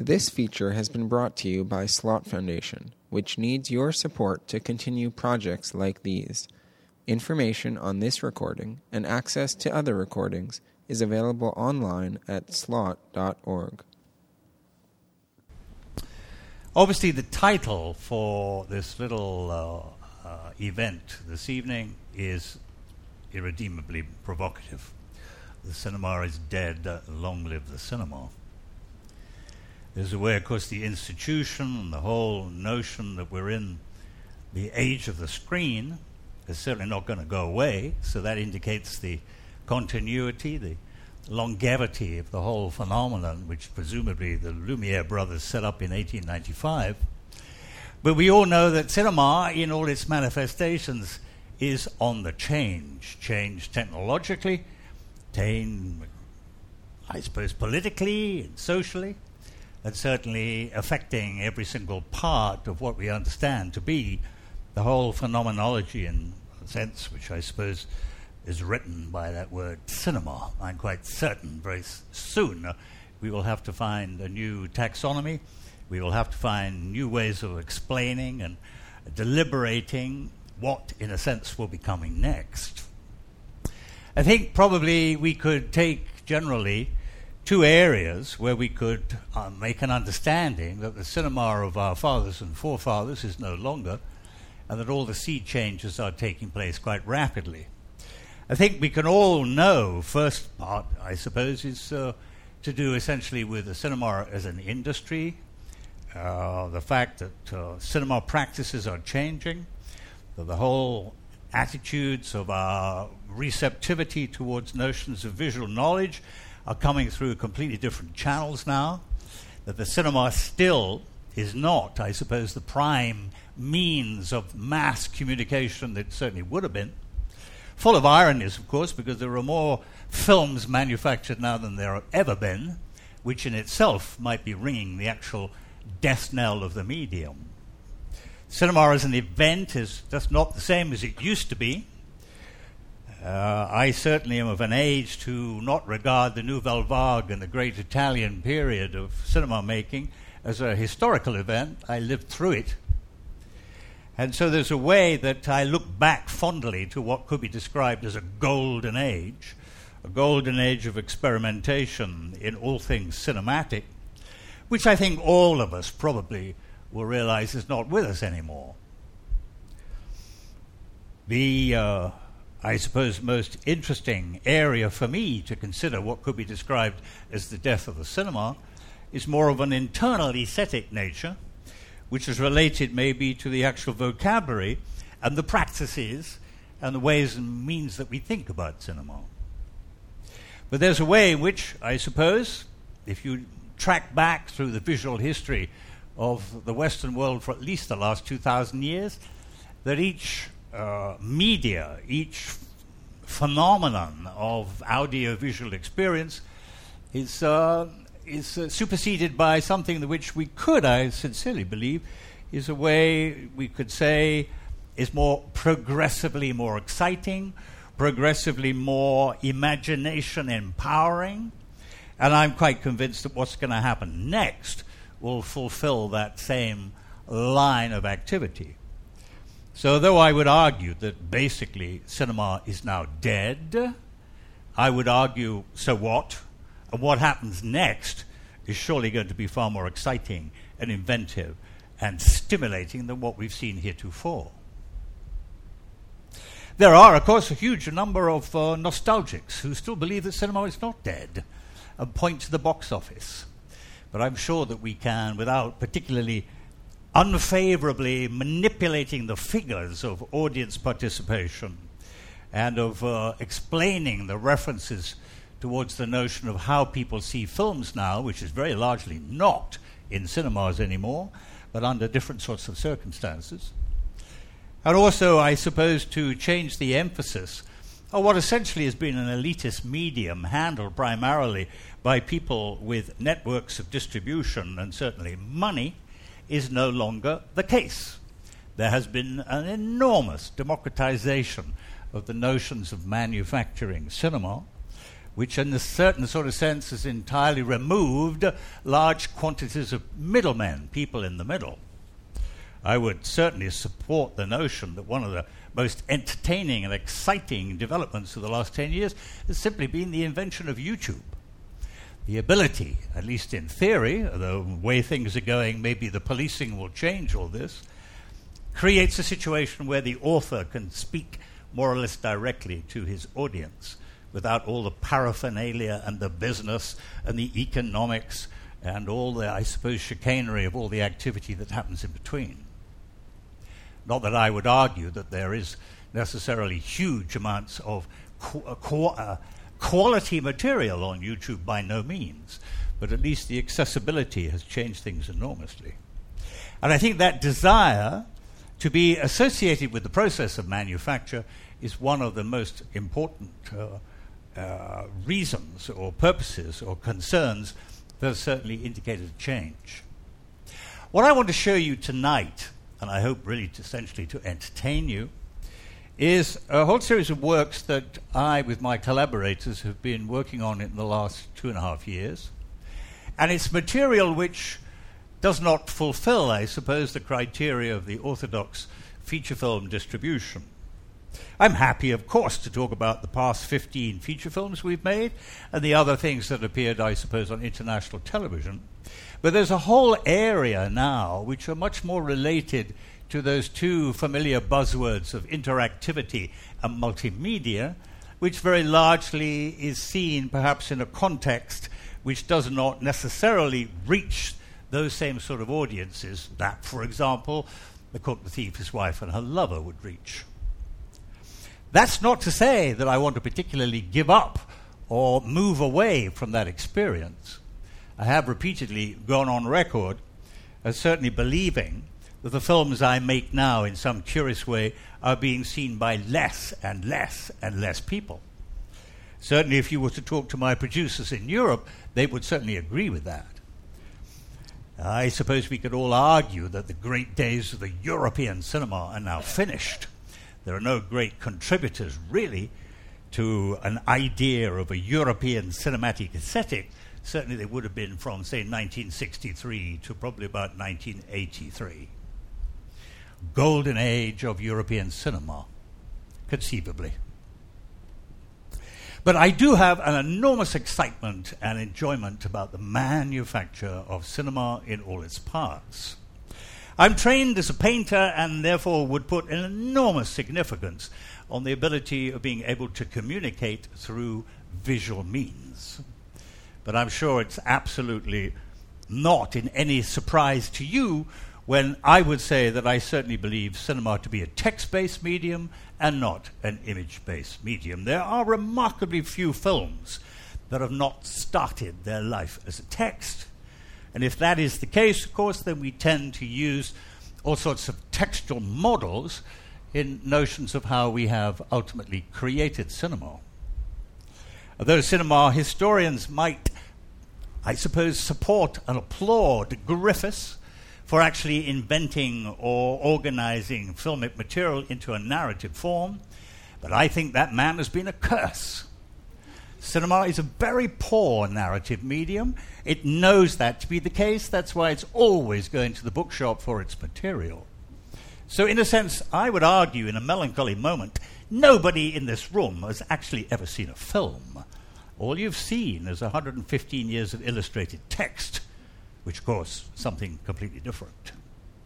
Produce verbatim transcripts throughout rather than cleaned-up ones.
This feature has been brought to you by Slot Foundation, which needs your support to continue projects like these. Information on this recording and access to other recordings is available online at slot dot org. Obviously, the title for this little uh, uh, event this evening is irredeemably provocative. The cinema is dead, uh, long live the cinema. There's a way, of course, the institution and the whole notion that we're in the age of the screen is certainly not going to go away, so that indicates the continuity, the longevity of the whole phenomenon, which presumably the Lumiere brothers set up in eighteen ninety-five. But we all know that cinema, in all its manifestations, is on the change. Change technologically, change, I suppose, politically and socially, and certainly affecting every single part of what we understand to be the whole phenomenology in a sense, which I suppose is written by that word cinema. I'm quite certain very s- soon uh, we will have to find a new taxonomy. We will have to find new ways of explaining and deliberating what, in a sense, will be coming next. I think probably we could take generally two areas where we could uh, make an understanding that the cinema of our fathers and forefathers is no longer, and that all the sea changes are taking place quite rapidly. I think we can all know, first part, I suppose, is uh, to do essentially with the cinema as an industry, uh, the fact that uh, cinema practices are changing, that the whole attitudes of our receptivity towards notions of visual knowledge are coming through completely different channels now, that the cinema still is not, I suppose, the prime means of mass communication that it certainly would have been. Full of ironies, of course, because there are more films manufactured now than there have ever been, which in itself might be ringing the actual death knell of the medium. Cinema as an event is just not the same as it used to be. Uh, I certainly am of an age to not regard the Nouvelle Vague and the great Italian period of cinema making as a historical event. I lived through it. And so there's a way that I look back fondly to what could be described as a golden age, a golden age of experimentation in all things cinematic, which I think all of us probably will realize is not with us anymore. The, uh, I suppose, most interesting area for me to consider what could be described as the death of the cinema is more of an internal aesthetic nature, which is related maybe to the actual vocabulary and the practices and the ways and means that we think about cinema. But there's a way in which, I suppose, if you track back through the visual history of the Western world for at least the last two thousand years, that each uh, media, each phenomenon of audio-visual experience is uh, is uh, superseded by something that which we could, I sincerely believe, is a way we could say is more progressively more exciting, progressively more imagination empowering, and I'm quite convinced that what's going to happen next will fulfill that same line of activity. So though I would argue that basically cinema is now dead, I would argue, so what? And what happens next is surely going to be far more exciting and inventive and stimulating than what we've seen heretofore. There are, of course, a huge number of uh, nostalgics who still believe that cinema is not dead and point to the box office. But I'm sure that we can, without particularly unfavorably manipulating the figures of audience participation and of uh, explaining the references towards the notion of how people see films now, which is very largely not in cinemas anymore, but under different sorts of circumstances. And also, I suppose, to change the emphasis of what essentially has been an elitist medium handled primarily by people with networks of distribution and certainly money is no longer the case. There has been an enormous democratization of the notions of manufacturing cinema, which in a certain sort of sense has entirely removed large quantities of middlemen, people in the middle. I would certainly support the notion that one of the most entertaining and exciting developments of the last ten years has simply been the invention of YouTube. The ability, at least in theory, although the way things are going, maybe the policing will change all this, creates a situation where the author can speak more or less directly to his audience without all the paraphernalia and the business and the economics and all the, I suppose, chicanery of all the activity that happens in between. Not that I would argue that there is necessarily huge amounts of qu- uh, qu- uh, quality material on YouTube, by no means, but at least the accessibility has changed things enormously. And I think that desire to be associated with the process of manufacture is one of the most important uh, uh, reasons or purposes or concerns that have certainly indicated a change. What I want to show you tonight, and I hope really to essentially to entertain you, is a whole series of works that I, with my collaborators, have been working on in the last two and a half years. And it's material which does not fulfill, I suppose, the criteria of the orthodox feature film distribution. I'm happy, of course, to talk about the past fifteen feature films we've made and the other things that appeared, I suppose, on international television. But there's a whole area now which are much more related to those two familiar buzzwords of interactivity and multimedia, which very largely is seen perhaps in a context which does not necessarily reach those same sort of audiences that, for example, The Cook, the Thief, His Wife and Her Lover would reach. That's not to say that I want to particularly give up or move away from that experience. I have repeatedly gone on record as certainly believing that the films I make now in some curious way are being seen by less and less and less people. Certainly if you were to talk to my producers in Europe, they would certainly agree with that. I suppose we could all argue that the great days of the European cinema are now finished. There are no great contributors, really, to an idea of a European cinematic aesthetic. Certainly they would have been from, say, nineteen sixty-three to probably about nineteen eighty-three. Golden age of European cinema, conceivably. But I do have an enormous excitement and enjoyment about the manufacture of cinema in all its parts. I'm trained as a painter and therefore would put an enormous significance on the ability of being able to communicate through visual means. But I'm sure it's absolutely not in any surprise to you when I would say that I certainly believe cinema to be a text-based medium and not an image-based medium. There are remarkably few films that have not started their life as a text. And if that is the case, of course, then we tend to use all sorts of textual models in notions of how we have ultimately created cinema. Although cinema historians might, I suppose, support and applaud Griffiths for actually inventing or organizing filmic material into a narrative form, but I think that man has been a curse. Cinema is a very poor narrative medium. It knows that to be the case. That's why it's always going to the bookshop for its material. So in a sense, I would argue in a melancholy moment, nobody in this room has actually ever seen a film. All you've seen is one hundred fifteen years of illustrated text, which, of course, is something completely different.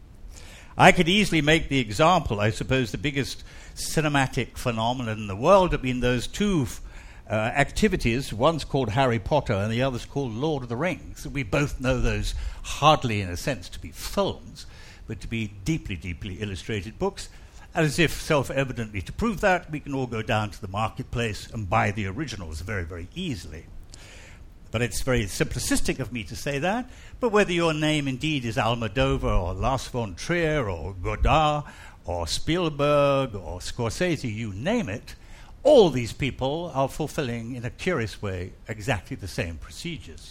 I could easily make the example, I suppose the biggest cinematic phenomenon in the world have been those two uh, activities. One's called Harry Potter and the other's called Lord of the Rings. We both know those hardly, in a sense, to be films, but to be deeply, deeply illustrated books. And as if self-evidently to prove that, we can all go down to the marketplace and buy the originals very, very easily. But it's very simplicistic of me to say that. But whether your name indeed is Almodovar or Lars von Trier or Godard or Spielberg or Scorsese, you name it, all these people are fulfilling, in a curious way, exactly the same procedures.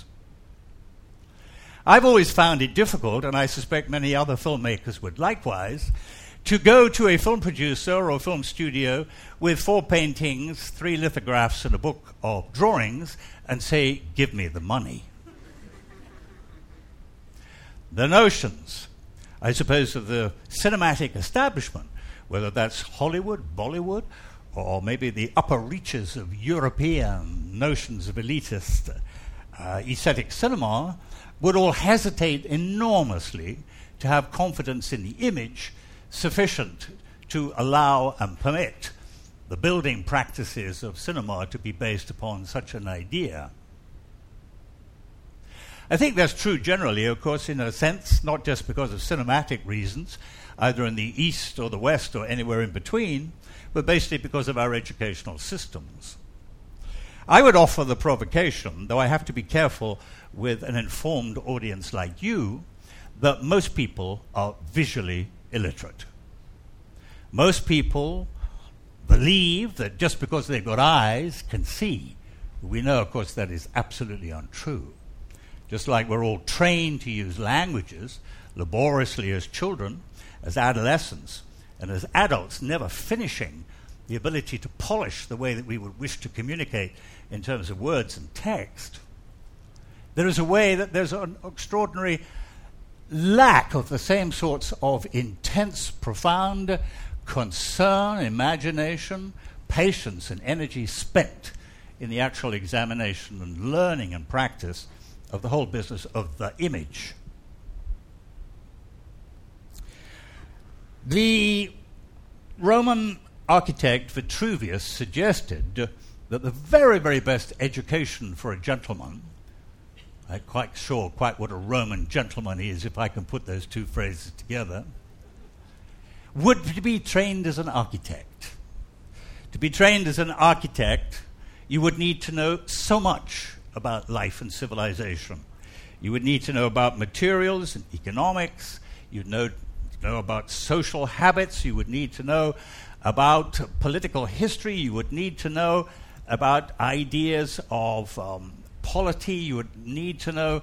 I've always found it difficult, and I suspect many other filmmakers would likewise, to go to a film producer or a film studio with four paintings, three lithographs, and a book of drawings and say, give me the money. The notions, I suppose, of the cinematic establishment, whether that's Hollywood, Bollywood, or maybe the upper reaches of European notions of elitist uh, aesthetic cinema, would all hesitate enormously to have confidence in the image sufficient to allow and permit the building practices of cinema to be based upon such an idea. I think that's true generally, of course, in a sense, not just because of cinematic reasons, either in the East or the West or anywhere in between, but basically because of our educational systems. I would offer the provocation, though I have to be careful with an informed audience like you, that most people are visually illiterate. Most people believe that just because they've got eyes, can see. We know, of course, that is absolutely untrue. Just like we're all trained to use languages laboriously as children, as adolescents, and as adults, never finishing the ability to polish the way that we would wish to communicate in terms of words and text, there is a way that there's an extraordinary lack of the same sorts of intense, profound concern, imagination, patience, and energy spent in the actual examination and learning and practice of the whole business of the image. The Roman architect Vitruvius suggested that the very, very best education for a gentleman, I'm quite sure quite what a Roman gentleman is if I can put those two phrases together, would be trained as an architect. To be trained as an architect, you would need to know so much about life and civilization. You would need to know about materials and economics. You'd know, know about social habits. You would need to know about political history. You would need to know about ideas of um, polity. You would need to know,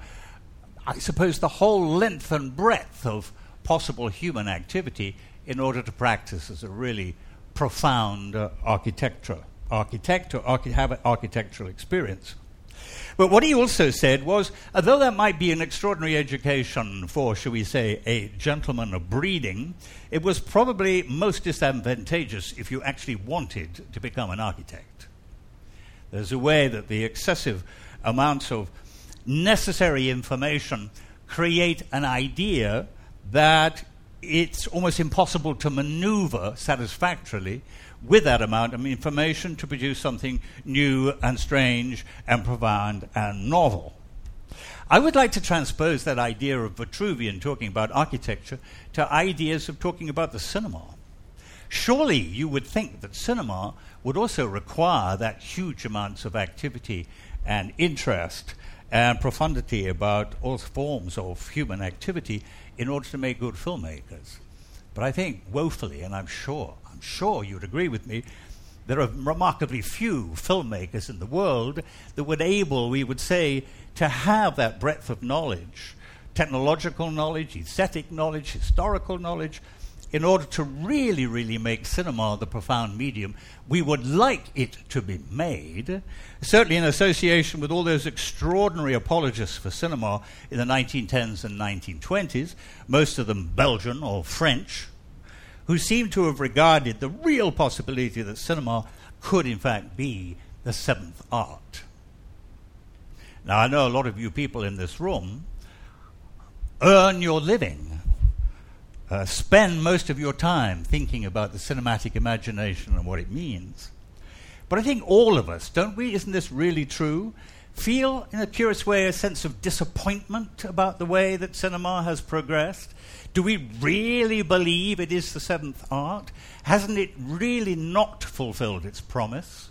I suppose, the whole length and breadth of possible human activity in order to practice as a really profound uh, architecture, architect or archi- have an architectural experience. But what he also said was, although that might be an extraordinary education for, shall we say, a gentleman of breeding, it was probably most disadvantageous if you actually wanted to become an architect. There's a way that the excessive amounts of necessary information create an idea that it's almost impossible to maneuver satisfactorily with that amount of information to produce something new and strange and profound and novel. I would like to transpose that idea of Vitruvian talking about architecture to ideas of talking about the cinema. Surely you would think that cinema would also require that huge amounts of activity and interest and profundity about all forms of human activity in order to make good filmmakers. But I think woefully, and I'm sure, I'm sure you'd agree with me, there are remarkably few filmmakers in the world that would able, we would say, to have that breadth of knowledge, technological knowledge, aesthetic knowledge, historical knowledge, in order to really, really make cinema the profound medium we would like it to be made, certainly in association with all those extraordinary apologists for cinema in the nineteen tens and nineteen twenties, most of them Belgian or French, who seem to have regarded the real possibility that cinema could in fact be the seventh art. Now, I know a lot of you people in this room earn your living, uh, spend most of your time thinking about the cinematic imagination and what it means. But I think all of us, don't we, isn't this really true, feel in a curious way a sense of disappointment about the way that cinema has progressed? Do we really believe it is the seventh art? Hasn't it really not fulfilled its promise?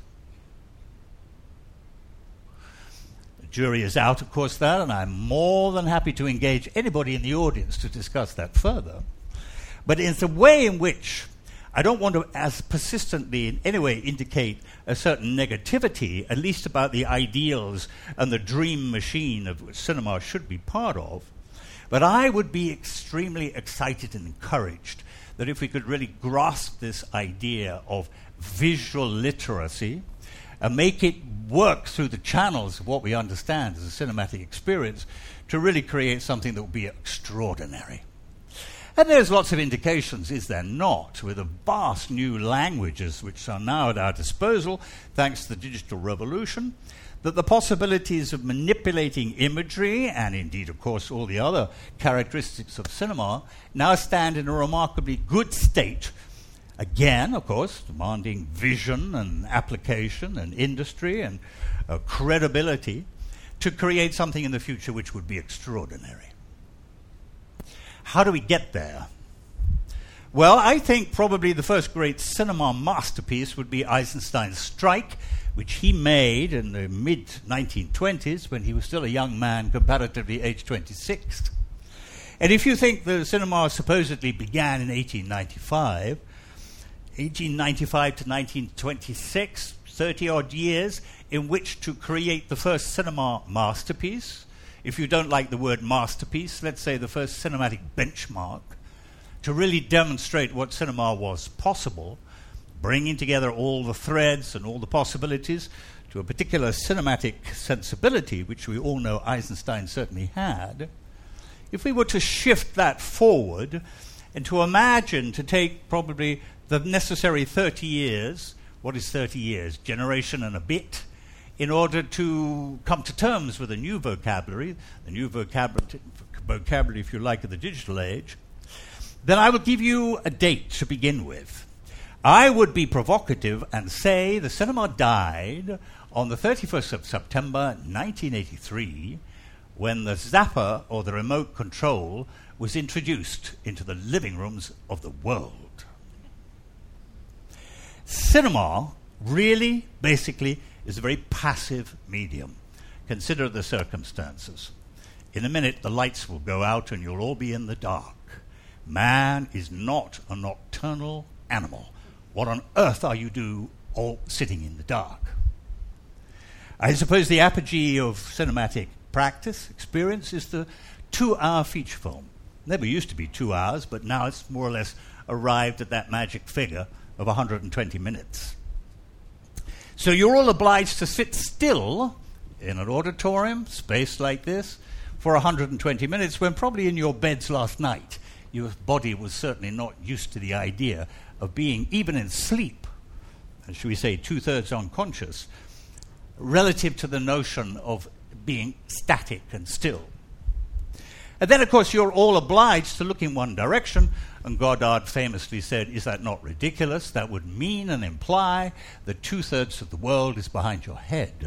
The jury is out, of course, that, and I'm more than happy to engage anybody in the audience to discuss that further. But it's the way in which I don't want to as persistently in any way indicate a certain negativity, at least about the ideals and the dream machine of which cinema should be part of. But I would be extremely excited and encouraged that if we could really grasp this idea of visual literacy and make it work through the channels of what we understand as a cinematic experience to really create something that would be extraordinary. And there's lots of indications, is there not, with the vast new languages which are now at our disposal, thanks to the digital revolution, that the possibilities of manipulating imagery, and indeed, of course, all the other characteristics of cinema, now stand in a remarkably good state. Again, of course, demanding vision and application and industry and uh, credibility to create something in the future which would be extraordinary. How do we get there? Well, I think probably the first great cinema masterpiece would be Eisenstein's Strike, which he made in the mid nineteen twenties when he was still a young man, comparatively aged twenty-six. And if you think the cinema supposedly began in eighteen ninety-five, eighteen ninety-five to nineteen twenty-six, thirty-odd years in which to create the first cinema masterpiece. If you don't like the word masterpiece, let's say the first cinematic benchmark, to really demonstrate what cinema was possible, bringing together all the threads and all the possibilities to a particular cinematic sensibility, which we all know Eisenstein certainly had. If we were to shift that forward and to imagine to take probably the necessary thirty years, what is thirty years? Generation and a bit, in order to come to terms with a new vocabulary, the new vocabulary, vocabulary, if you like, of the digital age, then I will give you a date to begin with. I would be provocative and say the cinema died on the thirty-first of September nineteen eighty-three, when the zapper, or the remote control, was introduced into the living rooms of the world. Cinema really, basically, is a very passive medium. Consider the circumstances. In a minute, the lights will go out and you'll all be in the dark. Man is not a nocturnal animal. What on earth are you do all sitting in the dark? I suppose the apogee of cinematic practice, experience, is the two-hour feature film. Never used to be two hours, but now it's more or less arrived at that magic figure of one hundred twenty minutes. So you're all obliged to sit still in an auditorium, space like this, for one hundred twenty minutes, when probably in your beds last night, your body was certainly not used to the idea of being, even in sleep, and should we say two-thirds unconscious, relative to the notion of being static and still. And then, of course, you're all obliged to look in one direction, and Godard famously said, "Is that not ridiculous? That would mean and imply that two-thirds of the world is behind your head."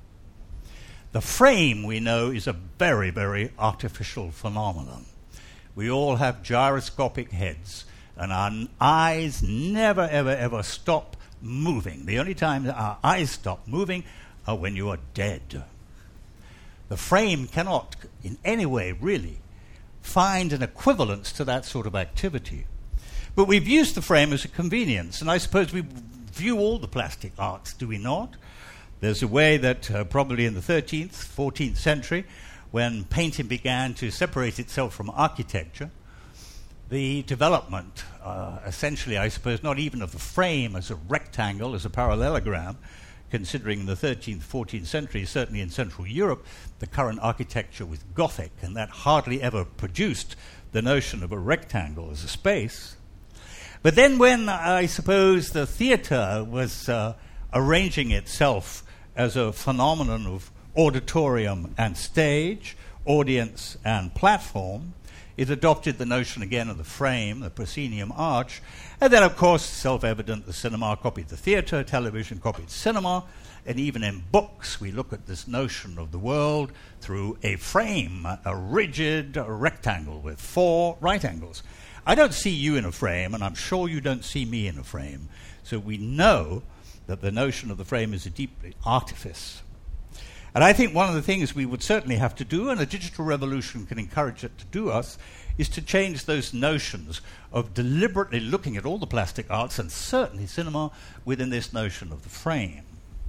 The frame, we know, is a very, very artificial phenomenon. We all have gyroscopic heads, and our n- eyes never, ever, ever stop moving. The only time that our eyes stop moving are when you are dead. The frame cannot, in any way, really, find an equivalence to that sort of activity. But we've used the frame as a convenience, and I suppose we view all the plastic arts, do we not? There's a way that uh, probably in the thirteenth, fourteenth century, when painting began to separate itself from architecture, the development, uh, essentially, I suppose, not even of the frame as a rectangle, as a parallelogram, considering in the thirteenth, fourteenth century, certainly in Central Europe, the current architecture was Gothic, and that hardly ever produced the notion of a rectangle as a space. But then when, uh, I suppose, the theatre was uh, arranging itself as a phenomenon of auditorium and stage, audience and platform, it adopted the notion again of the frame, the proscenium arch, and then, of course, self-evident, the cinema copied the theatre, television copied cinema, and even in books we look at this notion of the world through a frame, a rigid rectangle with four right angles. I don't see you in a frame, and I'm sure you don't see me in a frame, so we know that the notion of the frame is a deep artifice. And I think one of the things we would certainly have to do, and a digital revolution can encourage it to do us, is to change those notions of deliberately looking at all the plastic arts, and certainly cinema, within this notion of the frame.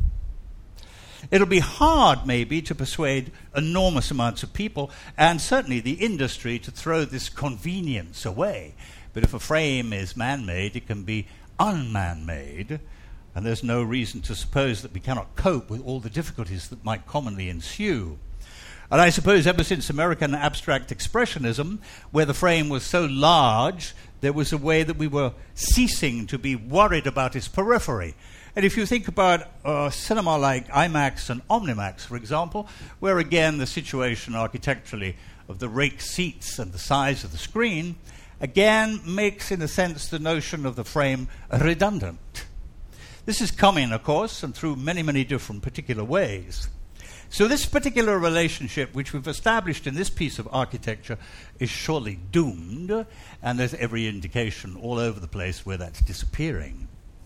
It'll be hard, maybe, to persuade enormous amounts of people, and certainly the industry, to throw this convenience away, But if a frame is man-made, it can be unman-made, and there's no reason to suppose that we cannot cope with all the difficulties that might commonly ensue. And I suppose ever since American abstract expressionism, where the frame was so large, there was a way that we were ceasing to be worried about its periphery. And if you think about uh, cinema like IMAX and Omnimax, for example, where again the situation architecturally of the rake seats and the size of the screen, again makes, in a sense, the notion of the frame redundant. This is coming, of course, and through many, many different particular ways. So this particular relationship, which we've established in this piece of architecture, is surely doomed, and there's every indication all over the place where that's disappearing.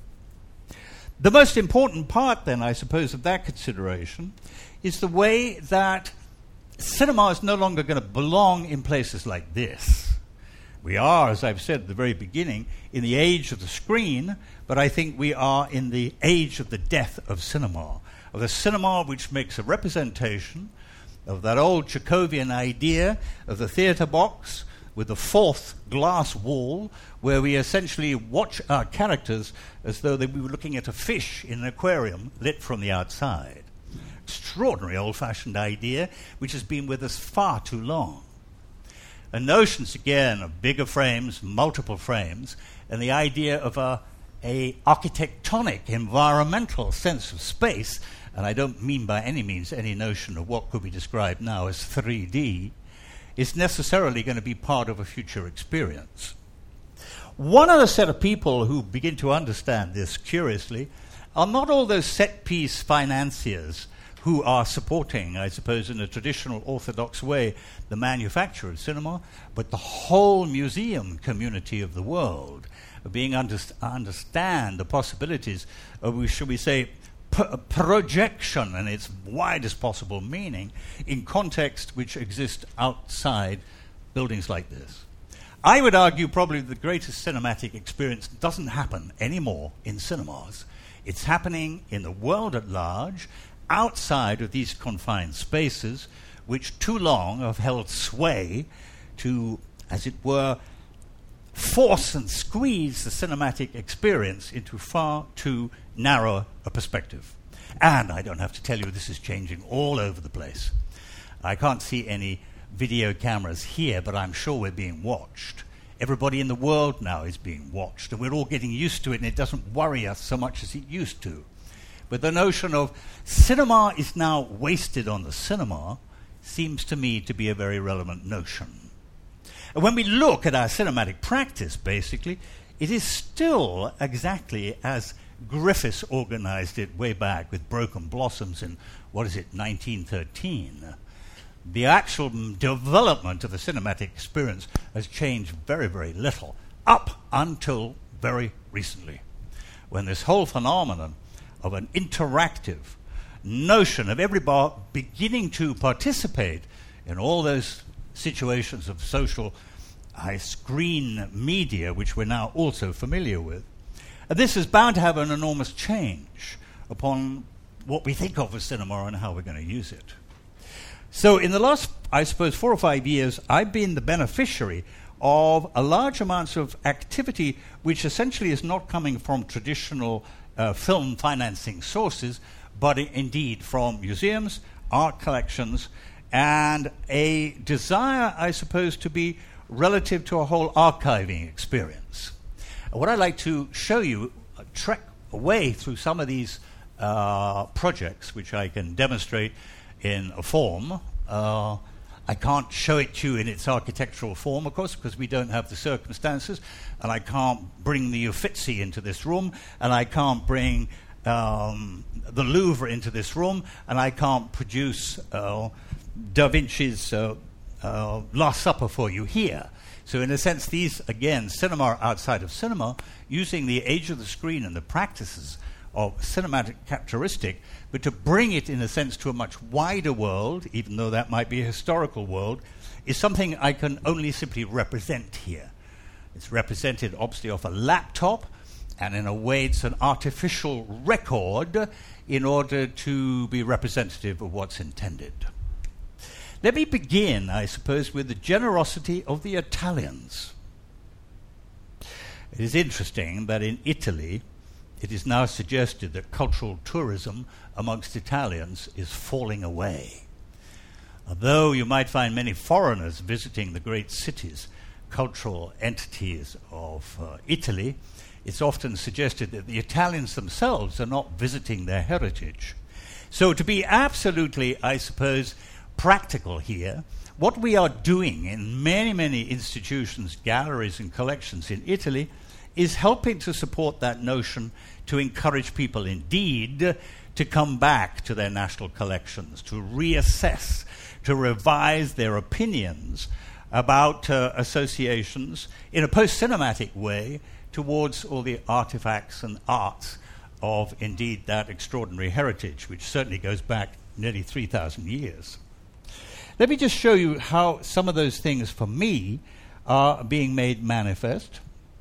The most important part, then, I suppose, of that consideration is the way that cinema is no longer going to belong in places like this. We are, as I've said at the very beginning, in the age of the screen, but I think we are in the age of the death of cinema, of the cinema which makes a representation of that old Chekhovian idea of the theatre box with the fourth glass wall, where we essentially watch our characters as though they, we were looking at a fish in an aquarium lit from the outside. Extraordinary old-fashioned idea, which has been with us far too long. And notions, again, of bigger frames, multiple frames, and the idea of a, a architectonic, environmental sense of space, and I don't mean by any means any notion of what could be described now as three D, is necessarily going to be part of a future experience. One other set of people who begin to understand this, curiously, are not all those set-piece financiers who are supporting, I suppose, in a traditional orthodox way, the manufacture of cinema, but the whole museum community of the world, being underst- understand the possibilities of, should we say, p- projection in its widest possible meaning in context which exists outside buildings like this. I would argue probably the greatest cinematic experience doesn't happen anymore in cinemas. It's happening in the world at large, outside of these confined spaces, which too long have held sway to, as it were, force and squeeze the cinematic experience into far too narrow a perspective. And I don't have to tell you, this is changing all over the place. I can't see any video cameras here, but I'm sure we're being watched. Everybody in the world now is being watched, and we're all getting used to it, and it doesn't worry us so much as it used to. But the notion of cinema is now wasted on the cinema seems to me to be a very relevant notion. And when we look at our cinematic practice, basically, it is still exactly as Griffiths organized it way back with Broken Blossoms in, what is it, nineteen thirteen. The actual development of the cinematic experience has changed very, very little, up until very recently, when this whole phenomenon of an interactive notion of everybody beginning to participate in all those situations of social high screen media, which we're now also familiar with. And this is bound to have an enormous change upon what we think of as cinema and how we're going to use it. So in the last, I suppose, four or five years, I've been the beneficiary of a large amounts of activity which essentially is not coming from traditional Uh, film financing sources, but I- indeed from museums, art collections, and a desire, I suppose, to be relative to a whole archiving experience. Uh, what I'd like to show you, uh, trek away through some of these uh, projects, which I can demonstrate in a form. Uh, I can't show it to you in its architectural form, of course, because we don't have the circumstances, and I can't bring the Uffizi into this room, and I can't bring um, the Louvre into this room, and I can't produce uh, Da Vinci's uh, uh, Last Supper for you here. So in a sense, these, again, cinema outside of cinema, using the age of the screen and the practices of cinematic characteristic, but to bring it, in a sense, to a much wider world, even though that might be a historical world, is something I can only simply represent here. It's represented, obviously, off a laptop, and in a way it's an artificial record in order to be representative of what's intended. Let me begin, I suppose, with the generosity of the Italians. It is interesting that in Italy, it is now suggested that cultural tourism amongst Italians is falling away. Although you might find many foreigners visiting the great cities, cultural entities of uh, Italy, it's often suggested that the Italians themselves are not visiting their heritage. So to be absolutely, I suppose, practical here, what we are doing in many, many institutions, galleries and collections in Italy is helping to support that notion to encourage people indeed to come back to their national collections, to reassess, to revise their opinions about uh, associations in a post-cinematic way towards all the artifacts and arts of indeed that extraordinary heritage, which certainly goes back nearly three thousand years. Let me just show you how some of those things for me are being made manifest.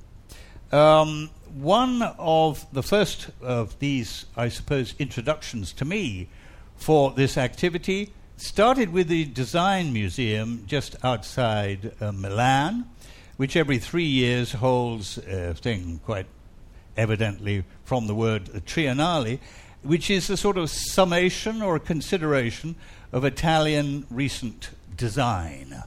Um, one of the first of these, I suppose, introductions to me for this activity started with the Design Museum just outside uh, Milan, which every three years holds a thing quite evidently from the word triennale, which is a sort of summation or a consideration of Italian recent design.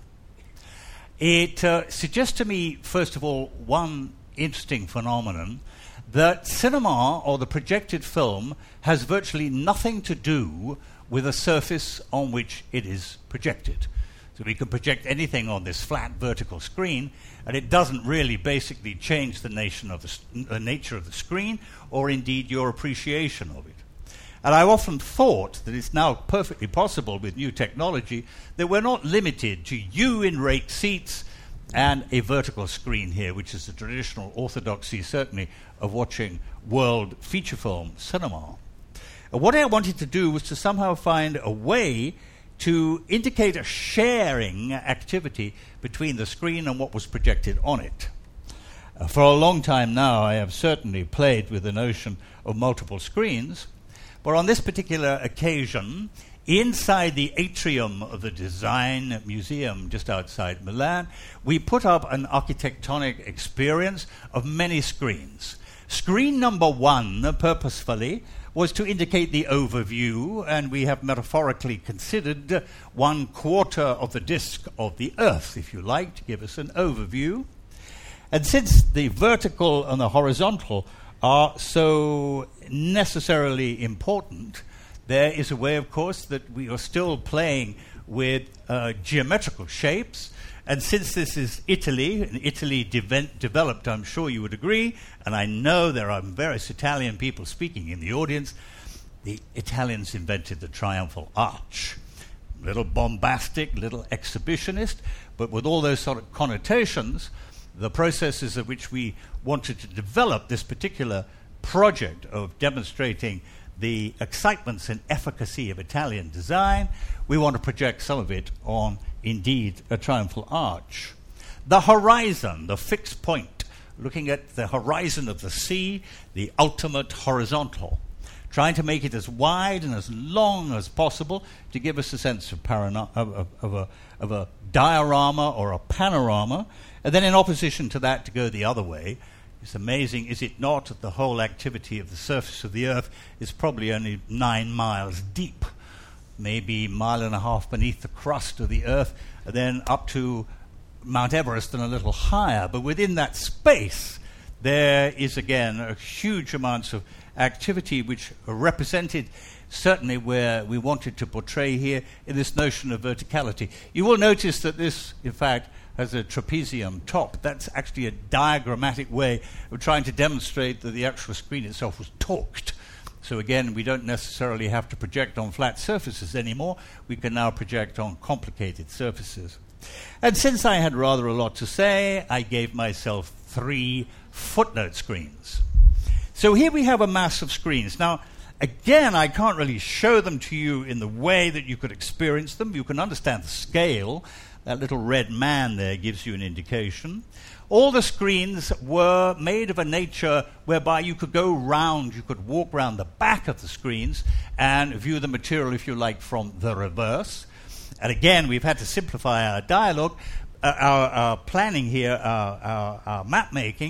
It uh, suggests to me, first of all, one interesting phenomenon, that cinema, or the projected film, has virtually nothing to do with the surface on which it is projected. So we can project anything on this flat vertical screen, and it doesn't really basically change the, nation of the st- the nature of the screen, or indeed your appreciation of it. And I've often thought that it's now perfectly possible with new technology that we're not limited to you in rake seats and a vertical screen here, which is the traditional orthodoxy, certainly, of watching world feature film cinema. And what I wanted to do was to somehow find a way to indicate a sharing activity between the screen and what was projected on it. Uh, for a long time now, I have certainly played with the notion of multiple screens, but on this particular occasion, inside the atrium of the Design Museum just outside Milan, we put up an architectonic experience of many screens. Screen number one, purposefully, was to indicate the overview, and we have metaphorically considered one quarter of the disk of the Earth, if you like, to give us an overview. And since the vertical and the horizontal are so necessarily important, there is a way, of course, that we are still playing with uh, geometrical shapes. And since this is Italy, and Italy de- developed, I'm sure you would agree, and I know there are various Italian people speaking in the audience, the Italians invented the triumphal arch. Little bombastic, little exhibitionist, but with all those sort of connotations, the processes of which we wanted to develop this particular project of demonstrating the excitements and efficacy of Italian design, we want to project some of it on, indeed, a triumphal arch. The horizon, the fixed point, looking at the horizon of the sea, the ultimate horizontal, trying to make it as wide and as long as possible to give us a sense of, parano- of, of, of, a, of a diorama or a panorama, and then in opposition to that to go the other way. It's amazing, is it not, that the whole activity of the surface of the Earth is probably only nine miles deep, maybe a mile and a half beneath the crust of the Earth, and then up to Mount Everest and a little higher. But within that space, there is, again, a huge amounts of activity which are represented certainly where we wanted to portray here in this notion of verticality. You will notice that this, in fact, has a trapezium top. That's actually a diagrammatic way of trying to demonstrate that the actual screen itself was torqued. So again, we don't necessarily have to project on flat surfaces anymore. We can now project on complicated surfaces. And since I had rather a lot to say, I gave myself three footnote screens. So here we have a mass of screens. Now, again, I can't really show them to you in the way that you could experience them. You can understand the scale. That little red man there gives you an indication. All the screens were made of a nature whereby you could go round, you could walk round the back of the screens and view the material, if you like, from the reverse. And again, we've had to simplify our dialogue, uh, our, our planning here, our, our, our map making,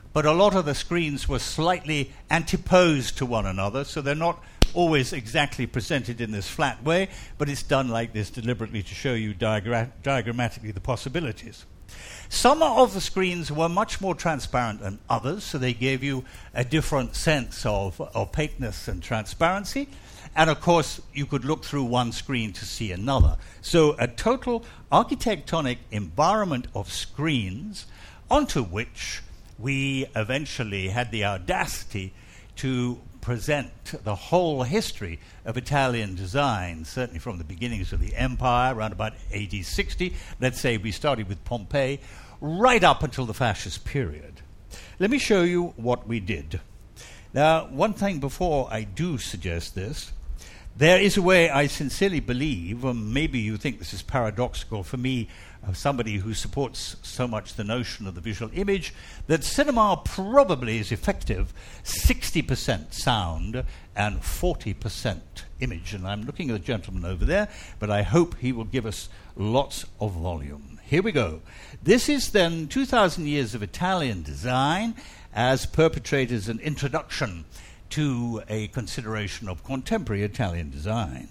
but a lot of the screens were slightly antiposed to one another, so they're not always exactly presented in this flat way, but it's done like this deliberately to show you diagra- diagrammatically the possibilities. Some of the screens were much more transparent than others, so they gave you a different sense of opaqueness and transparency. And of course, you could look through one screen to see another. So a total architectonic environment of screens onto which we eventually had the audacity to present the whole history of Italian design, certainly from the beginnings of the empire, around about A D sixty. Let's say we started with Pompeii, right up until the fascist period. Let me show you what we did. Now, one thing before I do suggest this, there is a way I sincerely believe, and maybe you think this is paradoxical for me, uh, somebody who supports so much the notion of the visual image, that cinema probably is effective sixty percent sound and forty percent image. And I'm looking at the gentleman over there, but I hope he will give us lots of volume. Here we go. This is then two thousand years of Italian design as perpetrated as an introduction to a consideration of contemporary Italian design.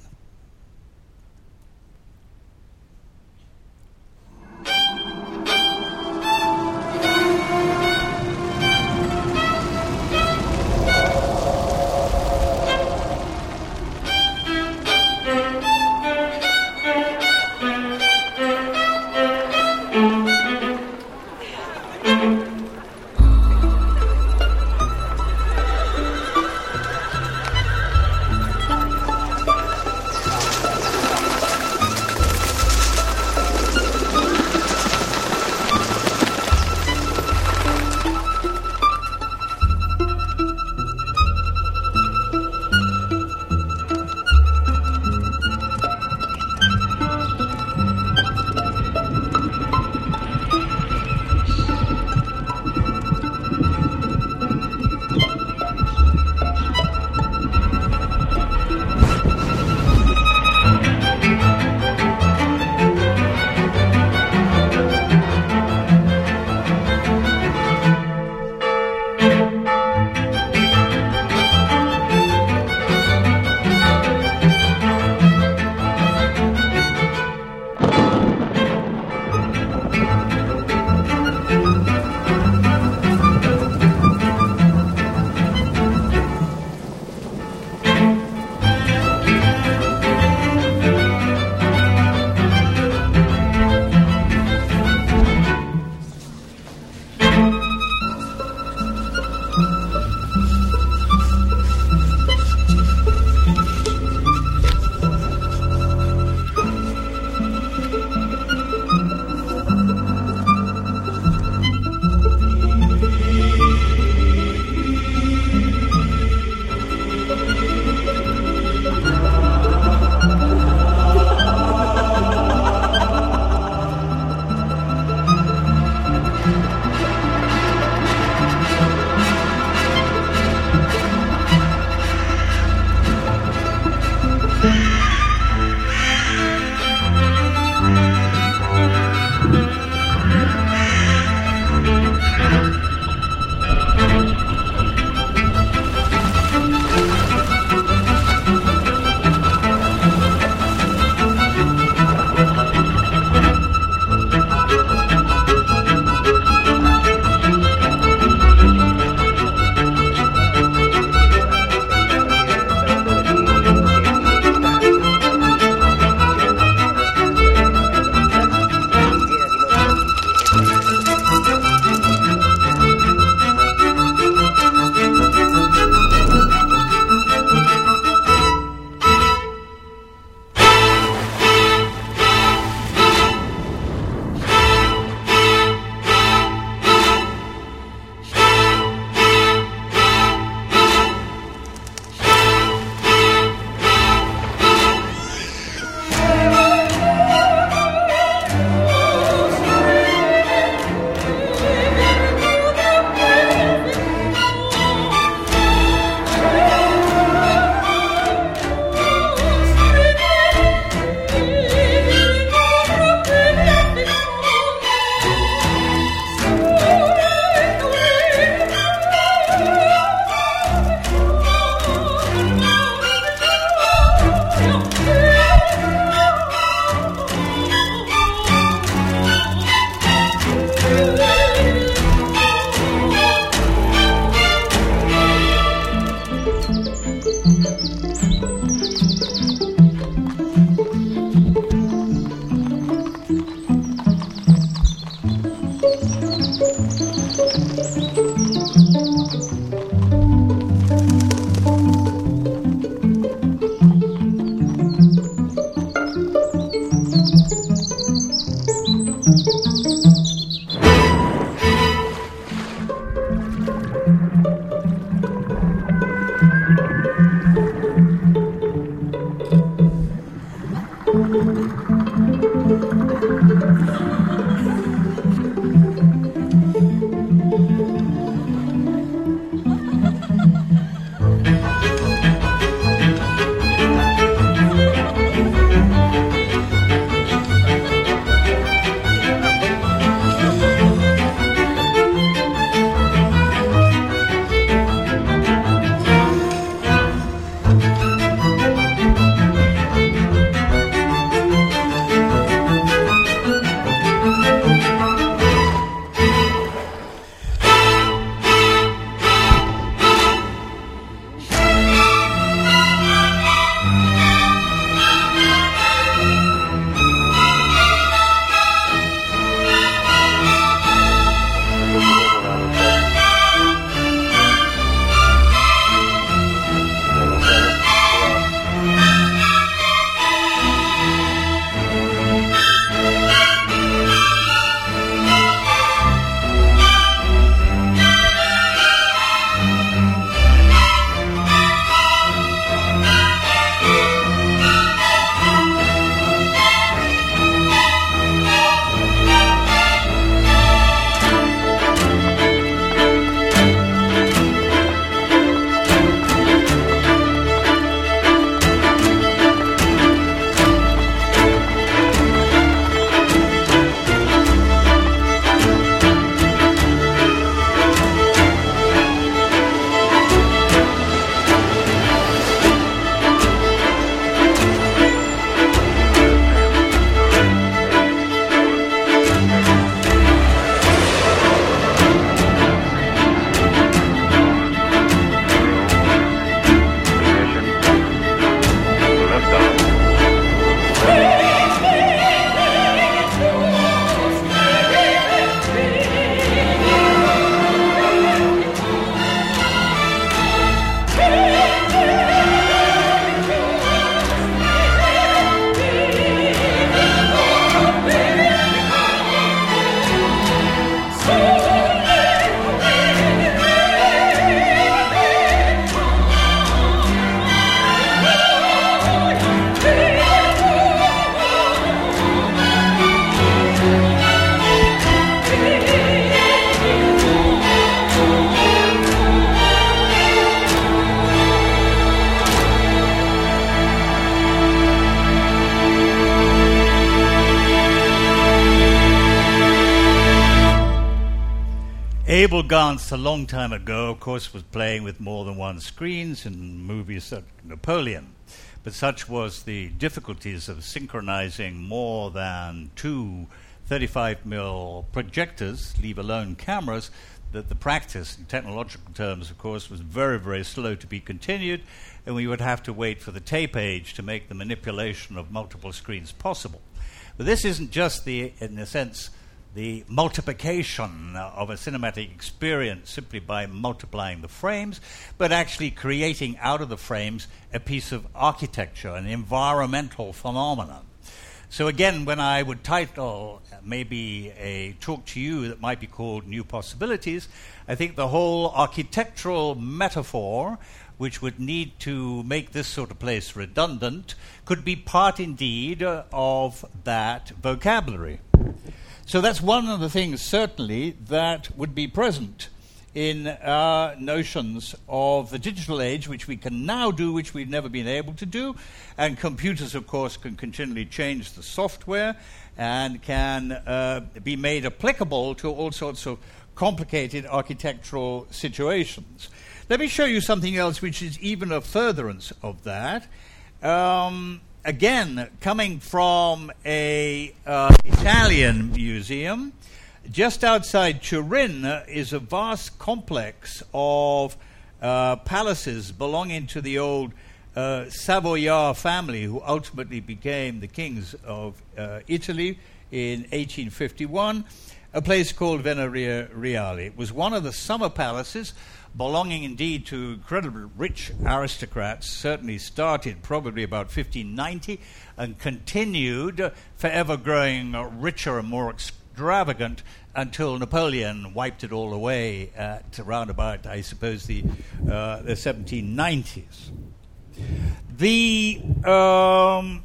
Abel Gance, a long time ago, of course, was playing with more than one screens in movies like Napoleon. But such was the difficulties of synchronizing more than two thirty-five millimeter projectors, leave alone cameras, that the practice, in technological terms, of course, was very, very slow to be continued, and we would have to wait for the tape age to make the manipulation of multiple screens possible. But this isn't just the, in a sense, the multiplication of a cinematic experience simply by multiplying the frames, but actually creating out of the frames a piece of architecture, an environmental phenomenon. So again, when I would title maybe a talk to you that might be called New Possibilities, I think the whole architectural metaphor, which would need to make this sort of place redundant, could be part indeed uh, of that vocabulary. So that's one of the things, certainly, that would be present in our notions of the digital age, which we can now do, which we've never been able to do. And computers, of course, can continually change the software and can uh, be made applicable to all sorts of complicated architectural situations. Let me show you something else which is even a furtherance of that. Um, Again, coming from a uh, Italian museum, just outside Turin uh, is a vast complex of uh, palaces belonging to the old uh, Savoyard family, who ultimately became the kings of uh, Italy in eighteen fifty-one, a place called Venaria Reale. It was one of the summer palaces belonging indeed to incredibly rich aristocrats, certainly started probably about fifteen ninety and continued, uh, forever growing uh, richer and more extravagant until Napoleon wiped it all away at around about, I suppose, the, uh, the seventeen nineties. The... Um,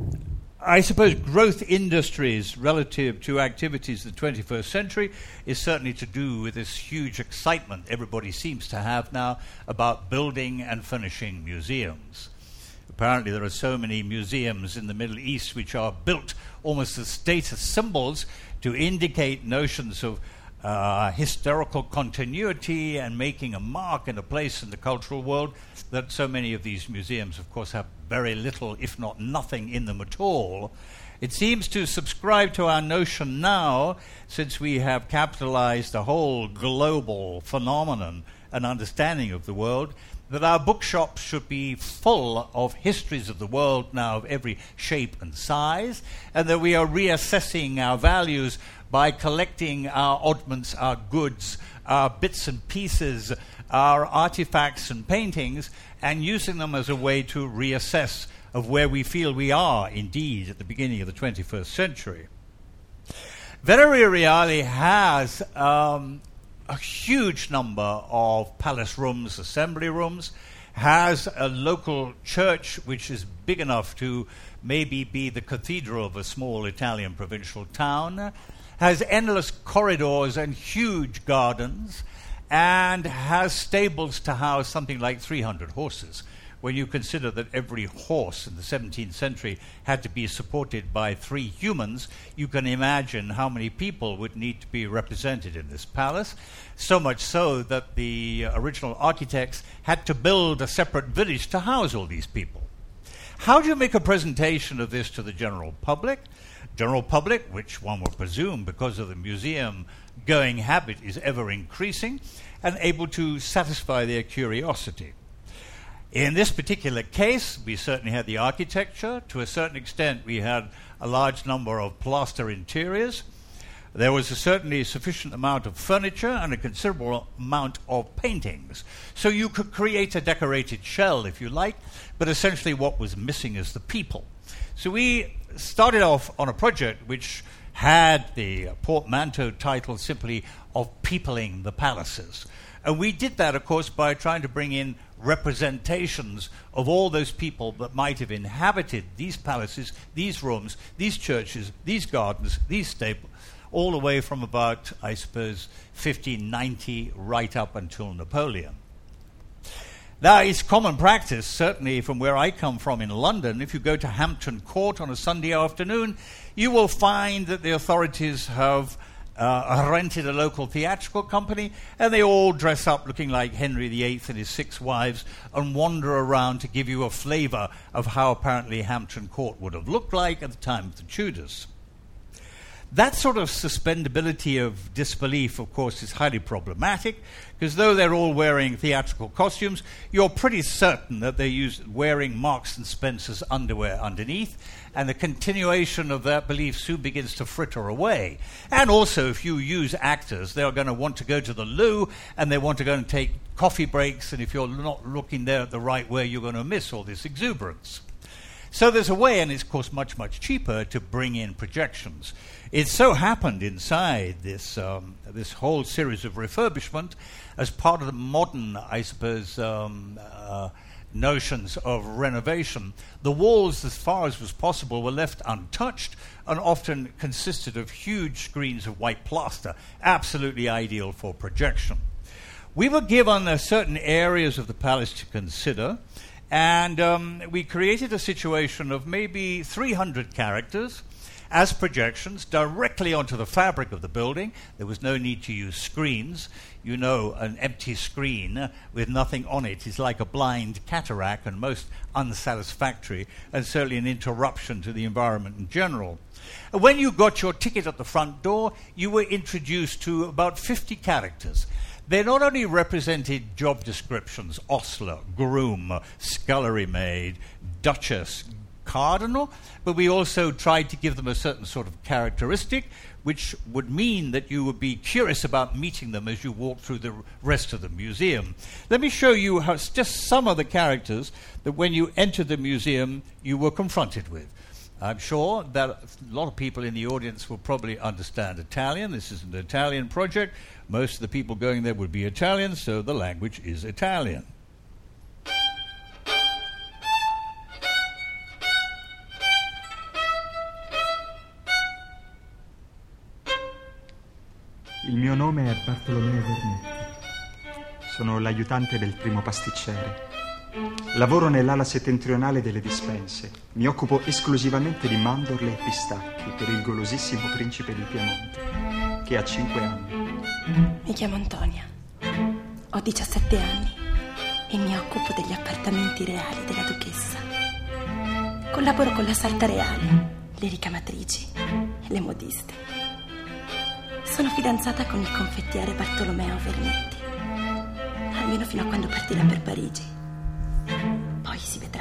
I suppose growth industries relative to activities of the twenty-first century is certainly to do with this huge excitement everybody seems to have now about building and finishing museums. Apparently there are so many museums in the Middle East which are built almost as status symbols to indicate notions of uh, historical continuity and making a mark and a place in the cultural world, that so many of these museums, of course, have very little, if not nothing, in them at all. It seems to subscribe to our notion now, since we have capitalized a whole global phenomenon and understanding of the world, that our bookshops should be full of histories of the world now of every shape and size, and that we are reassessing our values by collecting our oddments, our goods, our bits and pieces, our artifacts and paintings, and using them as a way to reassess of where we feel we are, indeed, at the beginning of the twenty-first century. Venaria Reale has um, a huge number of palace rooms, assembly rooms, has a local church which is big enough to maybe be the cathedral of a small Italian provincial town, has endless corridors and huge gardens, and has stables to house something like three hundred horses. When you consider that every horse in the seventeenth century had to be supported by three humans, you can imagine how many people would need to be represented in this palace. So much so that the original architects had to build a separate village to house all these people. How do you make a presentation of this to the general public? General public, which one would presume because of the museum-going habit is ever increasing, and able to satisfy their curiosity. In this particular case, we certainly had the architecture. To a certain extent, we had a large number of plaster interiors. There was a certainly sufficient amount of furniture and a considerable amount of paintings. So you could create a decorated shell, if you like, but essentially what was missing is the people. So we started off on a project which had the portmanteau title simply of peopling the palaces. And we did that, of course, by trying to bring in representations of all those people that might have inhabited these palaces, these rooms, these churches, these gardens, these stables, all the way from about, I suppose, fifteen ninety right up until Napoleon. Now, it's common practice, certainly from where I come from in London, if you go to Hampton Court on a Sunday afternoon, you will find that the authorities have uh, rented a local theatrical company, and they all dress up looking like Henry the Eighth and his six wives and wander around to give you a flavour of how apparently Hampton Court would have looked like at the time of the Tudors. That sort of suspendability of disbelief, of course, is highly problematic, because though they're all wearing theatrical costumes, you're pretty certain that they're used, wearing Marks and Spencer's underwear underneath, and the continuation of that belief soon begins to fritter away. And also, if you use actors, they're going to want to go to the loo, and they want to go and take coffee breaks, and if you're not looking there at the right way, you're going to miss all this exuberance. So there's a way, and it's of course much, much cheaper, to bring in projections. It so happened inside this um, this whole series of refurbishment, as part of the modern, I suppose, um, uh, notions of renovation, the walls, as far as was possible, were left untouched and often consisted of huge screens of white plaster, absolutely ideal for projection. We were given uh, certain areas of the palace to consider, and um, we created a situation of maybe three hundred characters as projections directly onto the fabric of the building. There was no need to use screens. You know, an empty screen uh, with nothing on it is like a blind cataract and most unsatisfactory, and certainly an interruption to the environment in general. And when you got your ticket at the front door, you were introduced to about fifty characters. They not only represented job descriptions, ostler, groom, scullery maid, duchess, cardinal, but we also tried to give them a certain sort of characteristic, which would mean that you would be curious about meeting them as you walk through the rest of the museum. Let me show you how just some of the characters that when you entered the museum you were confronted with. I'm sure that a lot of people in the audience will probably understand Italian. This is an Italian project. Most of the people going there would be Italian, so the language is Italian. Il mio nome è Bartolomeo Vernetti. Sono l'aiutante del primo pasticcere. Lavoro nell'ala settentrionale delle dispense. Mi occupo esclusivamente di mandorle e pistacchi per il golosissimo principe di Piemonte, che ha cinque anni. Mi chiamo Antonia. Ho diciassette anni e mi occupo degli appartamenti reali della duchessa. Collaboro con la sarta reale, le ricamatrici e le modiste. Sono fidanzata con il confettiere Bartolomeo Vernetti, almeno fino a quando partirà per Parigi. Poi si vedrà.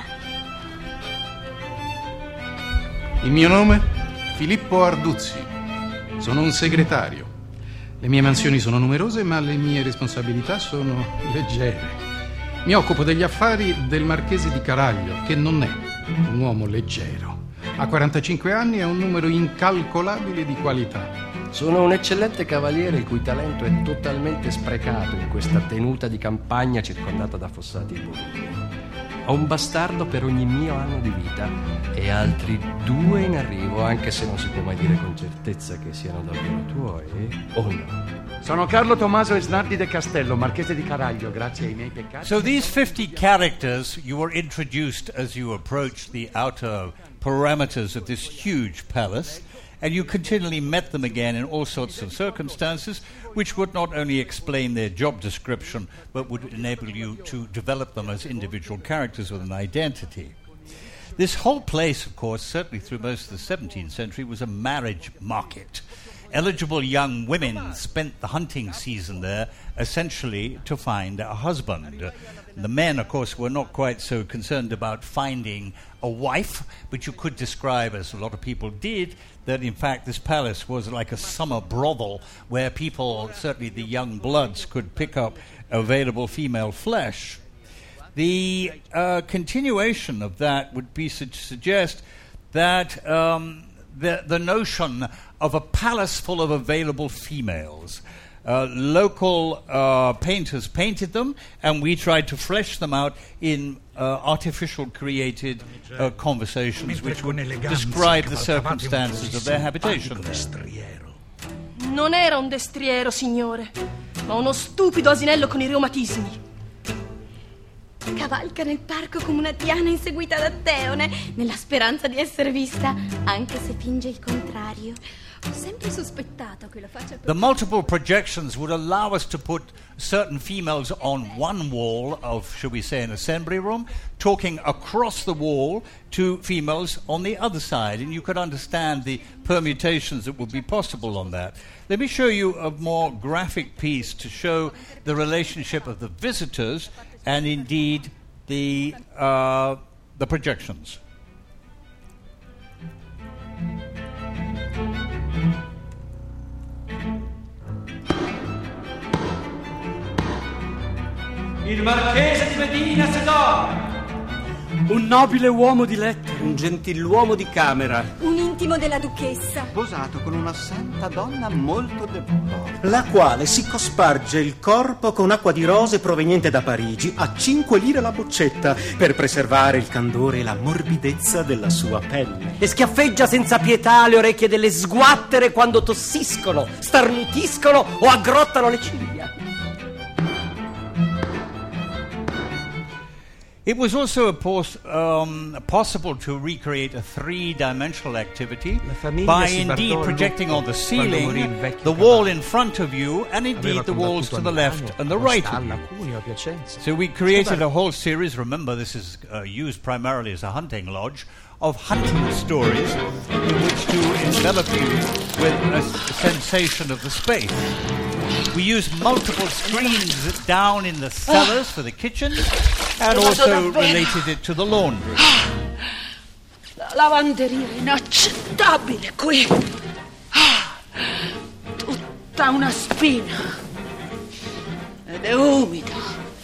Il mio nome? Filippo Arduzzi. Sono un segretario. Le mie mansioni sono numerose, ma le mie responsabilità sono leggere. Mi occupo degli affari del marchese di Caraglio, che non è un uomo leggero. Ha quarantacinque anni e ha un numero incalcolabile di qualità. Sono un eccellente cavaliere il cui talento è totalmente sprecato in questa tenuta di campagna circondata da fossati e bovini. Ho un bastardo per ogni mio anno di vita e altri due in arrivo, anche se non si può mai dire con certezza che siano davvero tuoi, o no. Sono Carlo Tommaso Esnardi de Castello, marchese di Caraglio, grazie ai miei peccati. So these fifty characters, you were introduced as you approached the outer parameters of this huge palace, and you continually met them again in all sorts of circumstances, which would not only explain their job description, but would enable you to develop them as individual characters with an identity. This whole place, of course, certainly through most of the seventeenth century, was a marriage market. Eligible young women spent the hunting season there essentially to find a husband. The men, of course, were not quite so concerned about finding a wife, but you could describe, as a lot of people did, that in fact this palace was like a summer brothel where people, certainly the young bloods, could pick up available female flesh. The uh, continuation of that would be to suggest that um, the, the notion of a palace full of available females. Uh, local uh, painters painted them, and we tried to flesh them out in uh, artificial created uh, conversations which would describe the circumstances of their habitation there. Non era un destriero, signore, ma uno stupido asinello con i reumatismi. Cavalca nel parco come una diana inseguita da Teone, nella speranza di essere vista, anche se finge il contrario. Ho sempre sospettato che lo faccia. The multiple projections would allow us to put certain females on one wall of, shall we say, an assembly room, talking across the wall to females on the other side, and you could understand the permutations that would be possible on that. Let me show you a more graphic piece to show the relationship of the visitors and indeed the uh, the projections. Il marchese di Medina Sidonia. Un nobile uomo di lettere, un gentiluomo di camera, Un intimo della duchessa. Sposato con una santa donna molto devota, la quale si cosparge il corpo con acqua di rose proveniente da Parigi a cinque lire la boccetta per preservare il candore e la morbidezza della sua pelle, e schiaffeggia senza pietà le orecchie delle sguattere quando tossiscono, starnutiscono o aggrottano le ciglia. It was also of course, um, possible to recreate a three-dimensional activity by indeed projecting on the ceiling the wall in front of you and indeed the walls to the left and the right of you. So we created a whole series, remember this is uh, used primarily as a hunting lodge, of hunting stories in which to envelop you with a, a sensation of the space. We use multiple screens down in the cellars for the kitchen and also related it to the laundry. La lavanderia è inaccettabile qui. Tutta una spina. Ed è umida.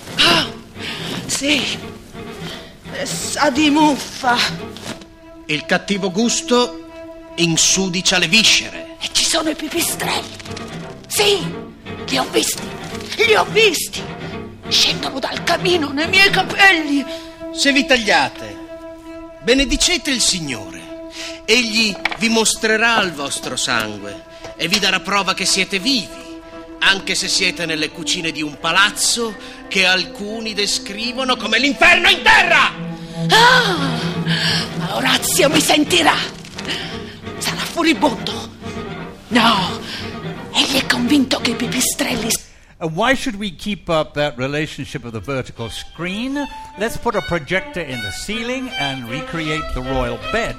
Sì. E sa di muffa. Il cattivo gusto insudicia le viscere. E ci sono i pipistrelli. Sì. Li ho visti, li ho visti. Scendono dal camino nei miei capelli. Se vi tagliate, benedicete il Signore. Egli vi mostrerà il vostro sangue e vi darà prova che siete vivi, anche se siete nelle cucine di un palazzo che alcuni descrivono come l'inferno in terra. Ah, ma Orazio mi sentirà. Sarà furibondo. No. Egli è convinto che i pipistrelli... And why should we keep up that relationship of the vertical screen? Let's put a projector in the ceiling and recreate the royal bed.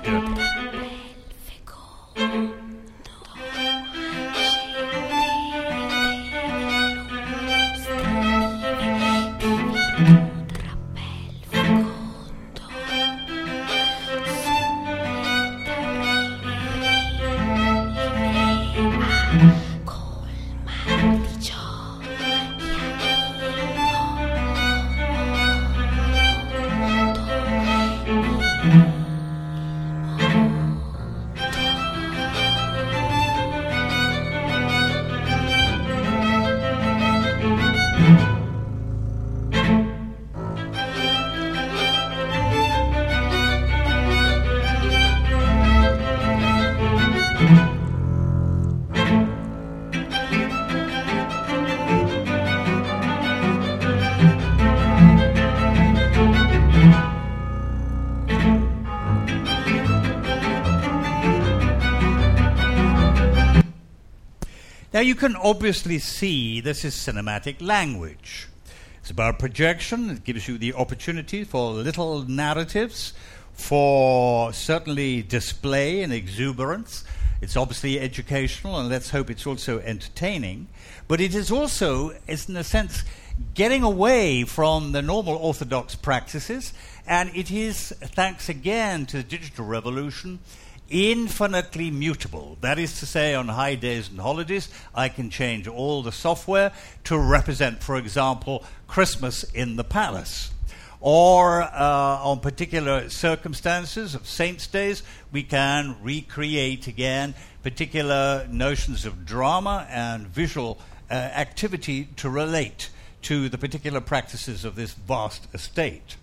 Now you can obviously see this is cinematic language. It's about projection. It gives you the opportunity for little narratives, for certainly display and exuberance. It's obviously educational, and let's hope it's also entertaining. But it is also, is in a sense, getting away from the normal orthodox practices, and it is, thanks again to the digital revolution, infinitely mutable. That is to say, on high days and holidays, I can change all the software to represent, for example, Christmas in the palace. or uh, on particular circumstances of saints' days, we can recreate again particular notions of drama and visual uh, activity to relate to the particular practices of this vast estate.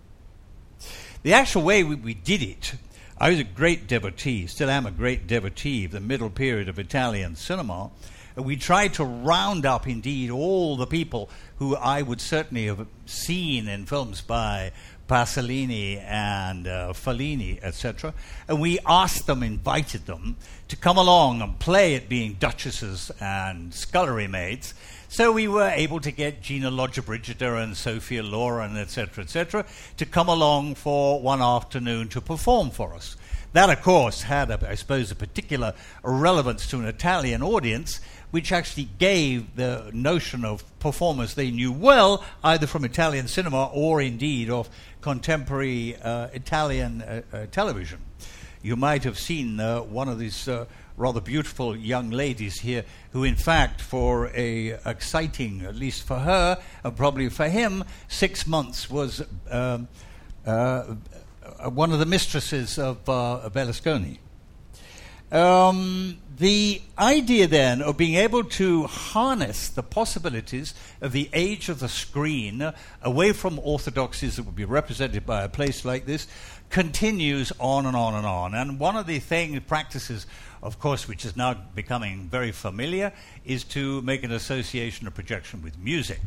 The actual way we, we did it, I was a great devotee, still am a great devotee of the middle period of Italian cinema. We tried to round up, indeed, all the people who I would certainly have seen in films by Pasolini and uh, Fellini, et cetera. And we asked them, invited them, to come along and play at being duchesses and scullery maids. So we were able to get Gina Lollobrigida and Sophia Loren, et cetera, et cetera, to come along for one afternoon to perform for us. That, of course, had, a, I suppose, a particular relevance to an Italian audience, which actually gave the notion of performers they knew well, either from Italian cinema or indeed of contemporary uh, Italian uh, uh, television. You might have seen uh, one of these uh, rather beautiful young ladies here who, in fact, for a exciting, at least for her, and probably for him, six months was um, uh, one of the mistresses of uh, Berlusconi. Um, the idea then of being able to harness the possibilities of the age of the screen uh, away from orthodoxies that would be represented by a place like this continues on and on and on. And one of the thing practices, of course, which is now becoming very familiar, is to make an association of projection with music.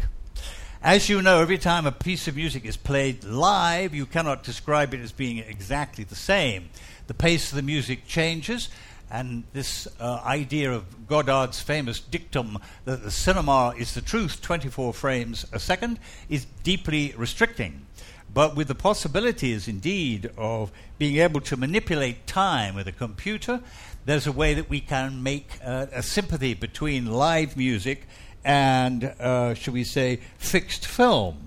As you know, every time a piece of music is played live, you cannot describe it as being exactly the same. The pace of the music changes, and this uh, idea of Godard's famous dictum that the cinema is the truth, twenty-four frames a second, is deeply restricting. But with the possibilities, indeed, of being able to manipulate time with a computer, there's a way that we can make uh, a sympathy between live music and, uh, shall we say, fixed film.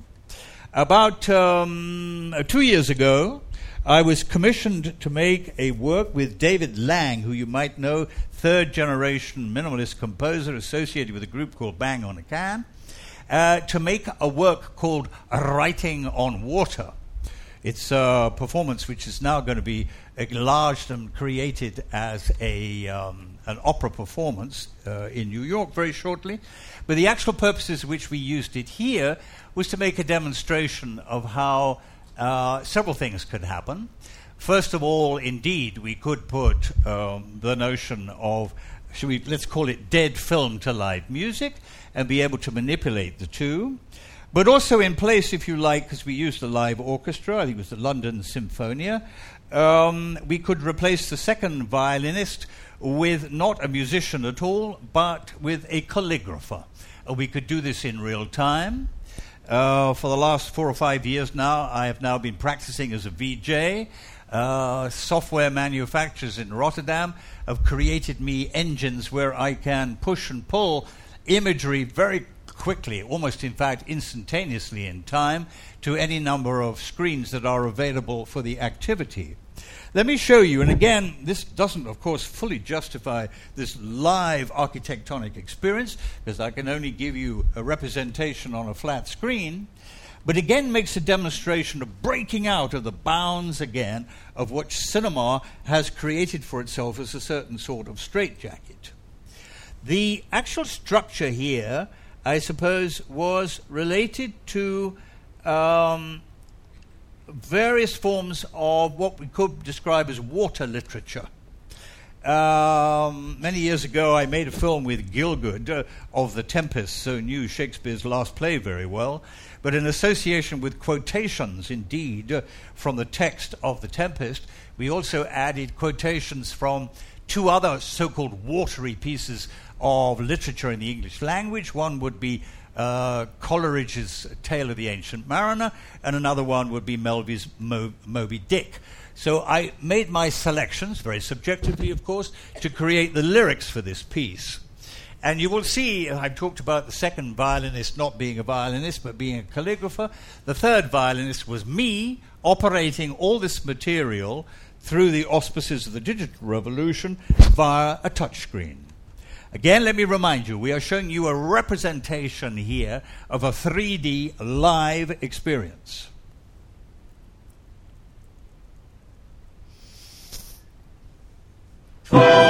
About um, uh, two years ago, I was commissioned to make a work with David Lang, who you might know, third-generation minimalist composer associated with a group called Bang on a Can, uh, to make a work called Writing on Water. It's a performance which is now going to be enlarged and created as a um, an opera performance uh, in New York very shortly. But the actual purposes which we used it here was to make a demonstration of how uh, several things could happen. First of all, indeed, we could put um, the notion of, should we, let's call it dead film to live music, and be able to manipulate the two. But also in place, if you like, because we used a live orchestra, I think it was the London Symphonia, um, we could replace the second violinist with not a musician at all, but with a calligrapher. Uh, we could do this in real time. Uh, for the last four or five years now, I have now been practicing as a V J. Uh, software manufacturers in Rotterdam have created me engines where I can push and pull imagery very quickly, almost in fact instantaneously in time, to any number of screens that are available for the activity. Let me show you, and again, this doesn't, of course, fully justify this live architectonic experience, because I can only give you a representation on a flat screen, but again makes a demonstration of breaking out of the bounds again of what cinema has created for itself as a certain sort of straitjacket. The actual structure here, I suppose, was related to um, various forms of what we could describe as water literature. Um, many years ago, I made a film with Gielgud uh, of The Tempest, so knew Shakespeare's last play very well, but in association with quotations, indeed, uh, from the text of The Tempest, we also added quotations from two other so-called watery pieces of literature in the English language. One would be uh, Coleridge's Tale of the Ancient Mariner, and another one would be Melville's Mo- Moby Dick. So I made my selections, very subjectively, of course, to create the lyrics for this piece. And you will see, I've talked about the second violinist not being a violinist, but being a calligrapher. The third violinist was me, operating all this material through the auspices of the digital revolution via a touchscreen. Again, let me remind you, we are showing you a representation here of a three D live experience.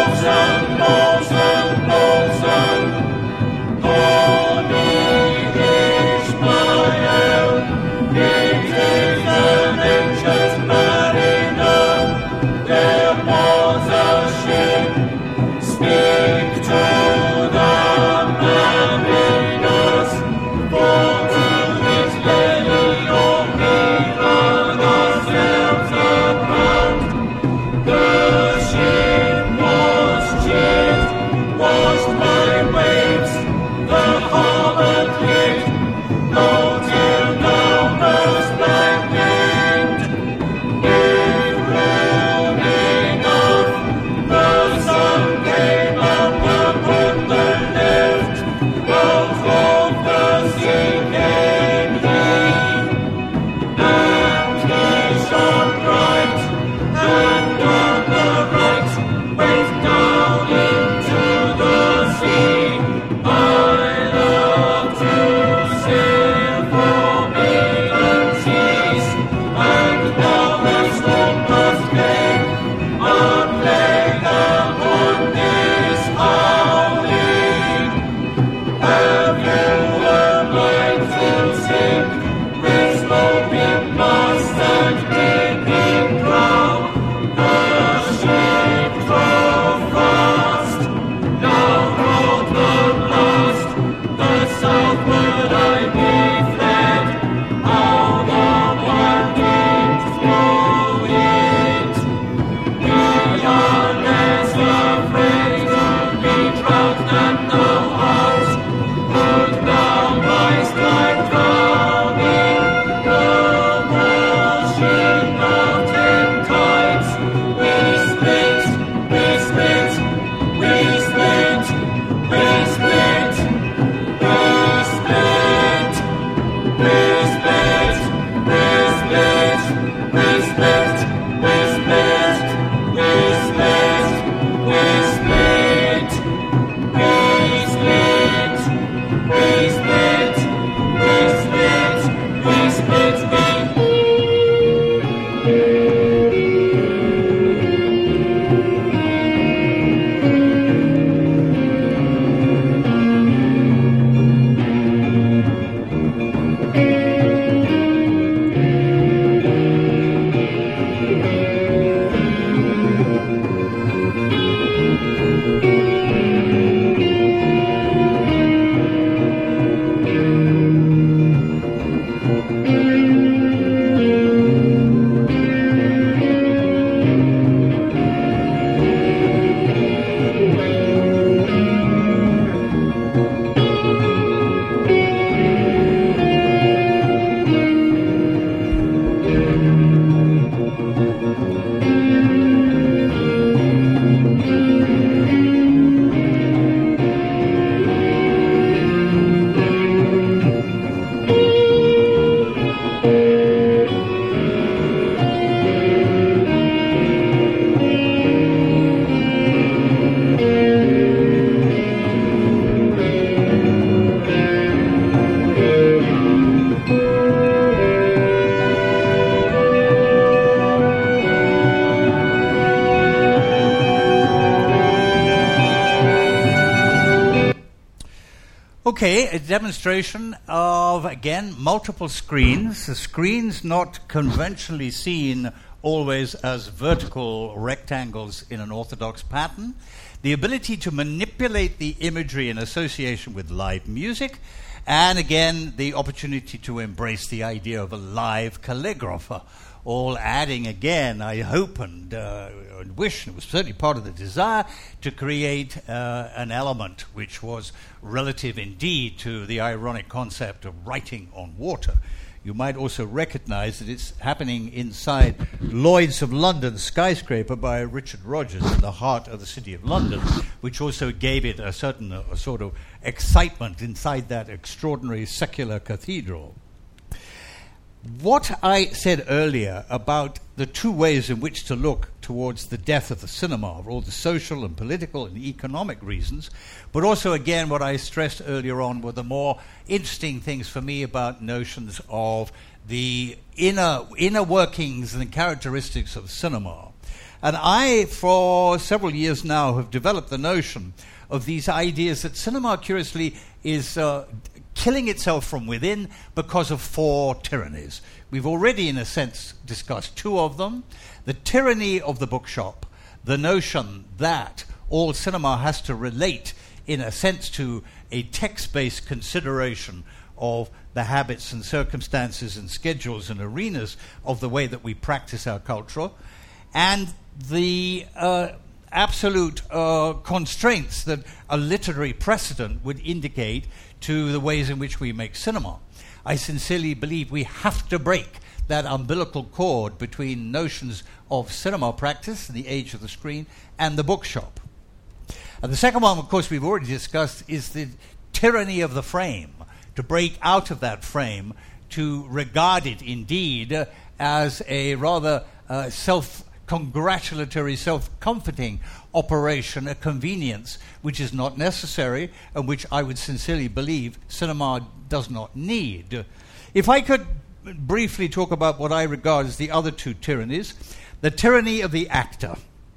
Okay, a demonstration of, again, multiple screens. The screens not conventionally seen always as vertical rectangles in an orthodox pattern. The ability to manipulate the imagery in association with live music. And again, the opportunity to embrace the idea of a live calligrapher. All adding again, I hope and, uh, and wish, and it was certainly part of the desire, to create uh, an element which was relative indeed to the ironic concept of writing on water. You might also recognize that it's happening inside Lloyd's of London skyscraper by Richard Rogers in the heart of the city of London, which also gave it a certain uh, sort of excitement inside that extraordinary secular cathedral. What I said earlier about the two ways in which to look towards the death of the cinema, all the social and political and economic reasons, but also, again, what I stressed earlier on were the more interesting things for me about notions of the inner, inner workings and characteristics of cinema. And I, for several years now, have developed the notion of these ideas that cinema, curiously, is uh, killing itself from within because of four tyrannies. We've already, in a sense, discussed two of them. The tyranny of the bookshop, the notion that all cinema has to relate, in a sense, to a text-based consideration of the habits and circumstances and schedules and arenas of the way that we practice our culture, and the uh, absolute uh, constraints that a literary precedent would indicate to the ways in which we make cinema. I sincerely believe we have to break that umbilical cord between notions of cinema practice in the age of the screen and the bookshop. And the second one, of course, we've already discussed, is the tyranny of the frame, to break out of that frame, to regard it indeed uh, as a rather uh, self-congratulatory, self-comforting operation, a convenience which is not necessary and which I would sincerely believe cinema does not need. If I could briefly talk about what I regard as the other two tyrannies, the tyranny of the actor.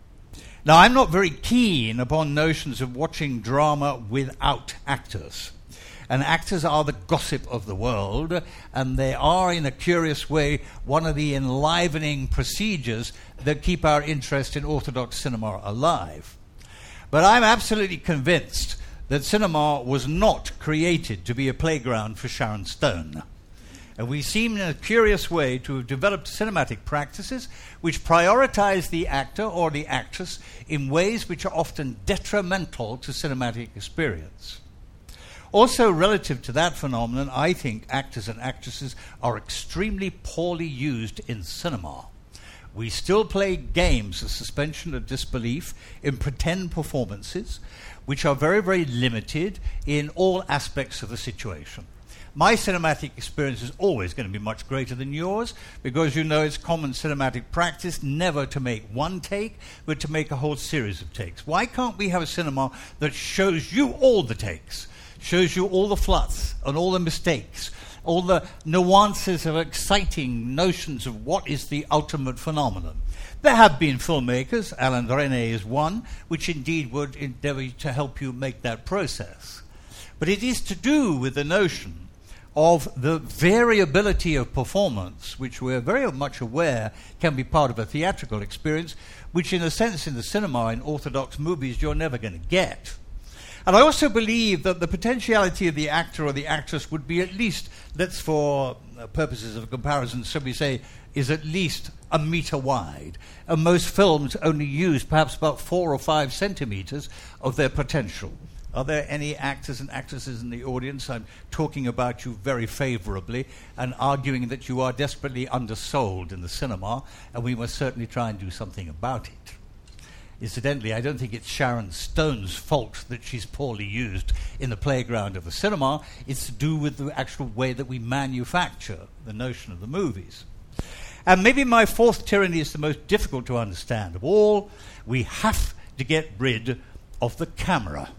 Now, I'm not very keen upon notions of watching drama without actors. And actors are the gossip of the world, and they are, in a curious way, one of the enlivening procedures that keep our interest in orthodox cinema alive. But I'm absolutely convinced that cinema was not created to be a playground for Sharon Stone. And we seem in a curious way to have developed cinematic practices which prioritize the actor or the actress in ways which are often detrimental to cinematic experience. Also, relative to that phenomenon, I think actors and actresses are extremely poorly used in cinema. We still play games of suspension of disbelief in pretend performances, which are very, very limited in all aspects of the situation. My cinematic experience is always going to be much greater than yours, because you know it's common cinematic practice never to make one take, but to make a whole series of takes. Why can't we have a cinema that shows you all the takes, shows you all the fluts and all the mistakes, all the nuances of exciting notions of what is the ultimate phenomenon? There have been filmmakers, Alain Resnais is one, which indeed would endeavor to help you make that process. But it is to do with the notion of the variability of performance, which we're very much aware can be part of a theatrical experience, which in a sense in the cinema, in orthodox movies, you're never going to get. And I also believe that the potentiality of the actor or the actress would be at least, let's for purposes of comparison, so we say, is at least a meter wide. And most films only use perhaps about four or five centimeters of their potential. Are there any actors and actresses in the audience? I'm talking about you very favorably and arguing that you are desperately undersold in the cinema, and we must certainly try and do something about it. Incidentally, I don't think it's Sharon Stone's fault that she's poorly used in the playground of the cinema. It's to do with the actual way that we manufacture the notion of the movies. And maybe my fourth tyranny is the most difficult to understand of all. We have to get rid of the camera.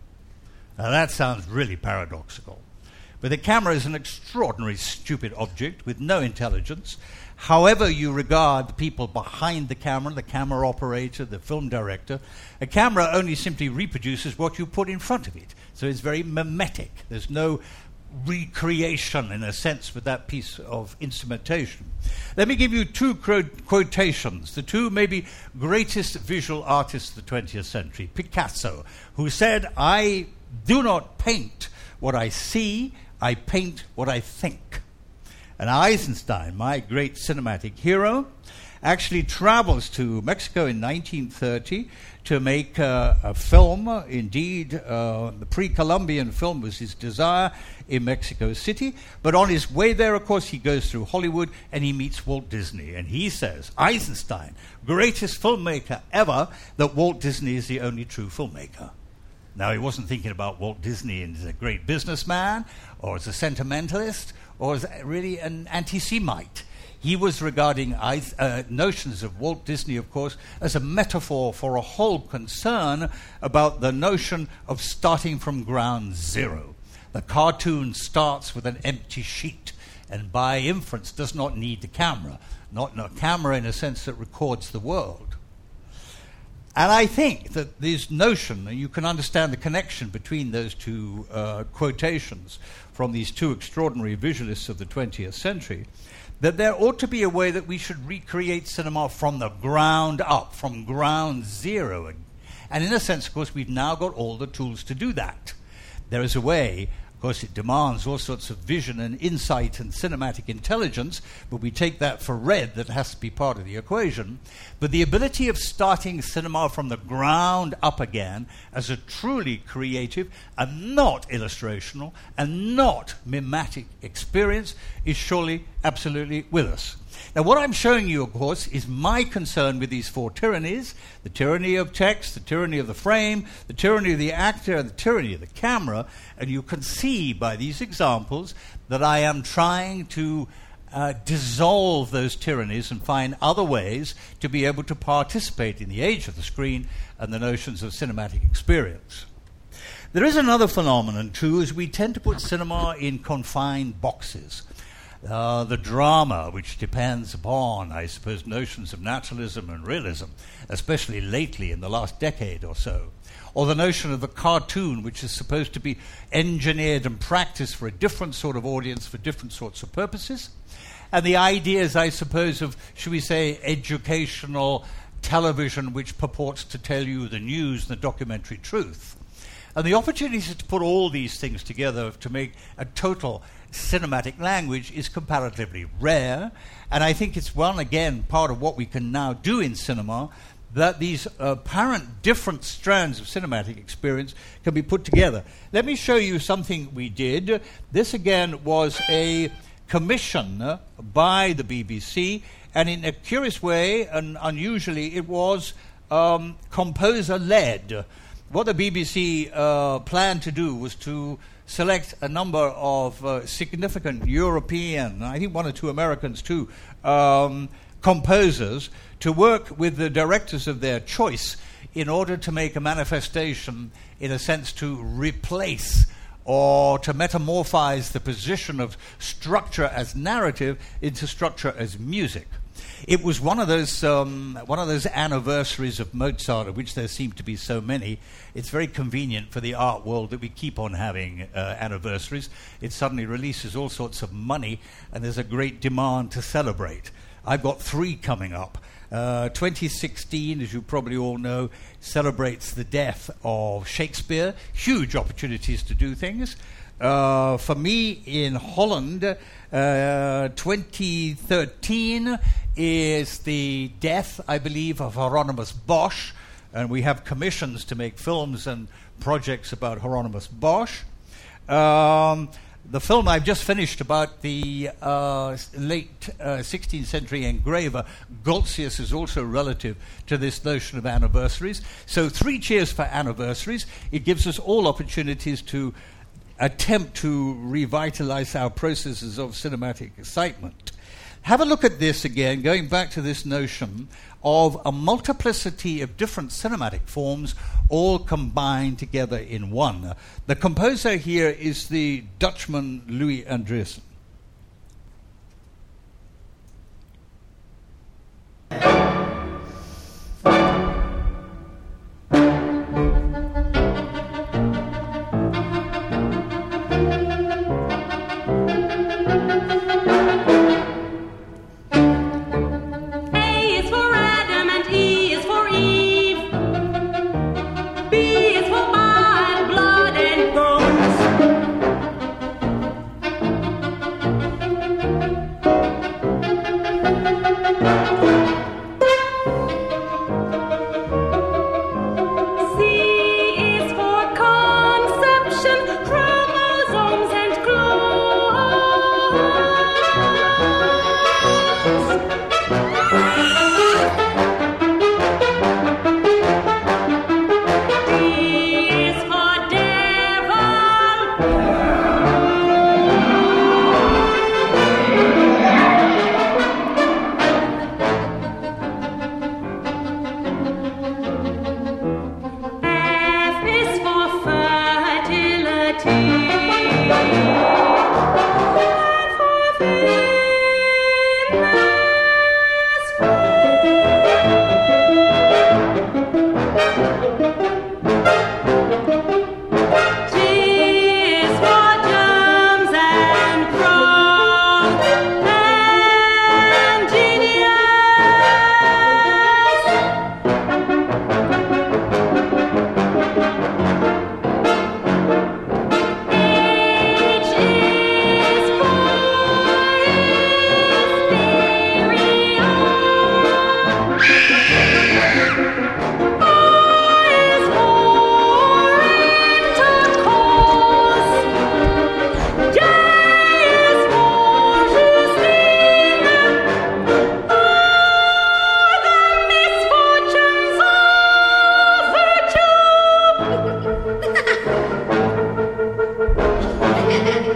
Now that sounds really paradoxical. But the camera is an extraordinarily stupid object with no intelligence. However you regard the people behind the camera, the camera operator, the film director, a camera only simply reproduces what you put in front of it. So it's very mimetic. There's no recreation, in a sense, with that piece of instrumentation. Let me give you two cro- quotations, the two maybe greatest visual artists of the twentieth century. Picasso, who said, "I do not paint what I see, I paint what I think." And Eisenstein, my great cinematic hero, actually travels to Mexico in nineteen thirty to make uh, a film. Indeed, uh, the pre-Columbian film was his desire in Mexico City. But on his way there, of course, he goes through Hollywood and he meets Walt Disney. And he says, Eisenstein, greatest filmmaker ever, that Walt Disney is the only true filmmaker. Now, he wasn't thinking about Walt Disney as a great businessman or as a sentimentalist or as really an anti-Semite. He was regarding uh, notions of Walt Disney, of course, as a metaphor for a whole concern about the notion of starting from ground zero. The cartoon starts with an empty sheet and by inference does not need the camera, not a camera in a sense that records the world. And I think that this notion, and you can understand the connection between those two uh, quotations from these two extraordinary visualists of the twentieth century, that there ought to be a way that we should recreate cinema from the ground up, from ground zero. And in a sense, of course, we've now got all the tools to do that. There is a way, of course, it demands all sorts of vision and insight and cinematic intelligence, but we take that for read, that has to be part of the equation. But the ability of starting cinema from the ground up again as a truly creative and not illustrational and not mimetic experience is surely absolutely with us. Now, what I'm showing you, of course, is my concern with these four tyrannies: the tyranny of text, the tyranny of the frame, the tyranny of the actor, and the tyranny of the camera. And you can see by these examples that I am trying to uh, dissolve those tyrannies and find other ways to be able to participate in the age of the screen and the notions of cinematic experience. There is another phenomenon, too, is we tend to put cinema in confined boxes. Uh, the drama, which depends upon, I suppose, notions of naturalism and realism, especially lately in the last decade or so, or the notion of the cartoon, which is supposed to be engineered and practiced for a different sort of audience, for different sorts of purposes, and the ideas, I suppose, of, should we say, educational television, which purports to tell you the news and the documentary truth. And the opportunity to put all these things together to make a total cinematic language is comparatively rare, and I think it's one, again, part of what we can now do in cinema, that these apparent different strands of cinematic experience can be put together. Let me show you something we did. This, again, was a commission by the B B C, and in a curious way, and unusually, it was um, composer-led. What the B B C uh, planned to do was to select a number of uh, significant European, I think one or two Americans too, um, composers to work with the directors of their choice in order to make a manifestation, in a sense, to replace or to metamorphise the position of structure as narrative into structure as music. It was one of those um, one of those anniversaries of Mozart, of which there seem to be so many. It's very convenient for the art world that we keep on having uh, anniversaries. It suddenly releases all sorts of money, and there's a great demand to celebrate. I've got three coming up. Uh, twenty sixteen, as you probably all know, celebrates the death of Shakespeare. Huge opportunities to do things. Uh, for me, in Holland, uh, twenty thirteen is the death, I believe, of Hieronymus Bosch, and we have commissions to make films and projects about Hieronymus Bosch. Um, the film I've just finished about the uh, late uh, sixteenth century engraver, Goltzius, is also relative to this notion of anniversaries. So three cheers for anniversaries. It gives us all opportunities to attempt to revitalize our processes of cinematic excitement. Have a look at this again, going back to this notion of a multiplicity of different cinematic forms all combined together in one. The composer here is the Dutchman Louis Andriessen.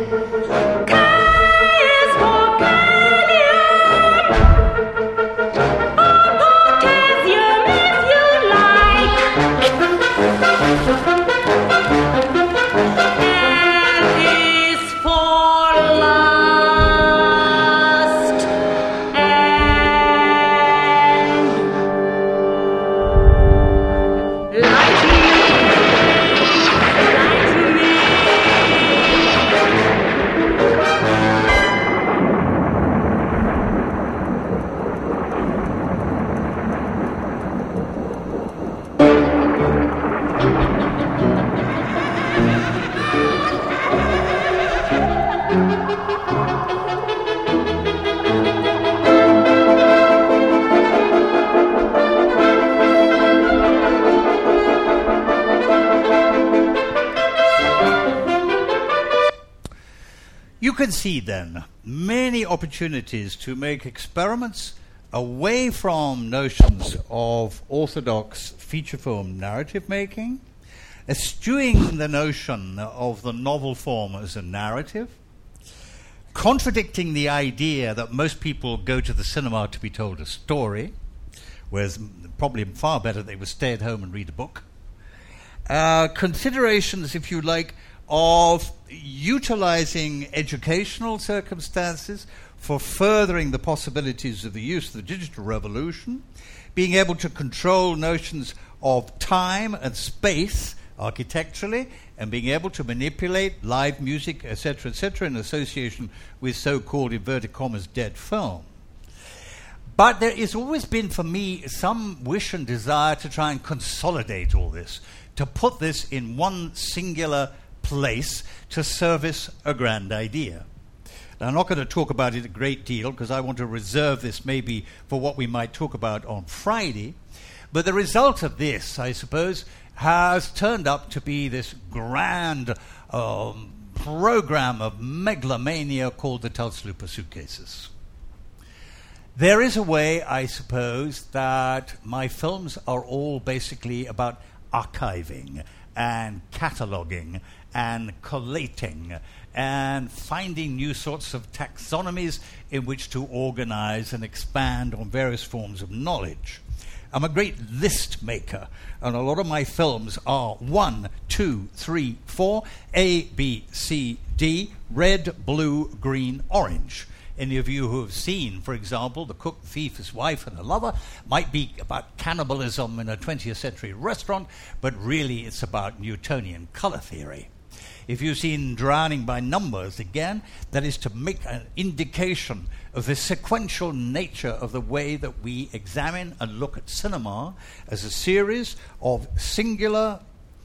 You can see then many opportunities to make experiments away from notions of orthodox feature film narrative making, eschewing the notion of the novel form as a narrative, contradicting the idea that most people go to the cinema to be told a story, whereas probably far better they would stay at home and read a book. Uh, considerations, if you like, of utilizing educational circumstances for furthering the possibilities of the use of the digital revolution, being able to control notions of time and space architecturally, and being able to manipulate live music, et cetera, et cetera, in association with so-called, inverted commas, dead film. But there has always been, for me, some wish and desire to try and consolidate all this, to put this in one singular place to service a grand idea. Now, I'm not going to talk about it a great deal because I want to reserve this maybe for what we might talk about on Friday. But the result of this, I suppose, has turned up to be this grand um, program of megalomania called the Tullsluper Suitcases. There is a way, I suppose, that my films are all basically about archiving and cataloguing and collating and finding new sorts of taxonomies in which to organize and expand on various forms of knowledge. I'm a great list maker, and a lot of my films are one, two, three, four, A, B, C, D, red, blue, green, orange. Any of you who have seen, for example, The Cook, the Thief, His Wife, and a Lover might be about cannibalism in a twentieth century restaurant, but really it's about Newtonian color theory. If you've seen Drowning by Numbers, again, that is to make an indication of the sequential nature of the way that we examine and look at cinema as a series of singular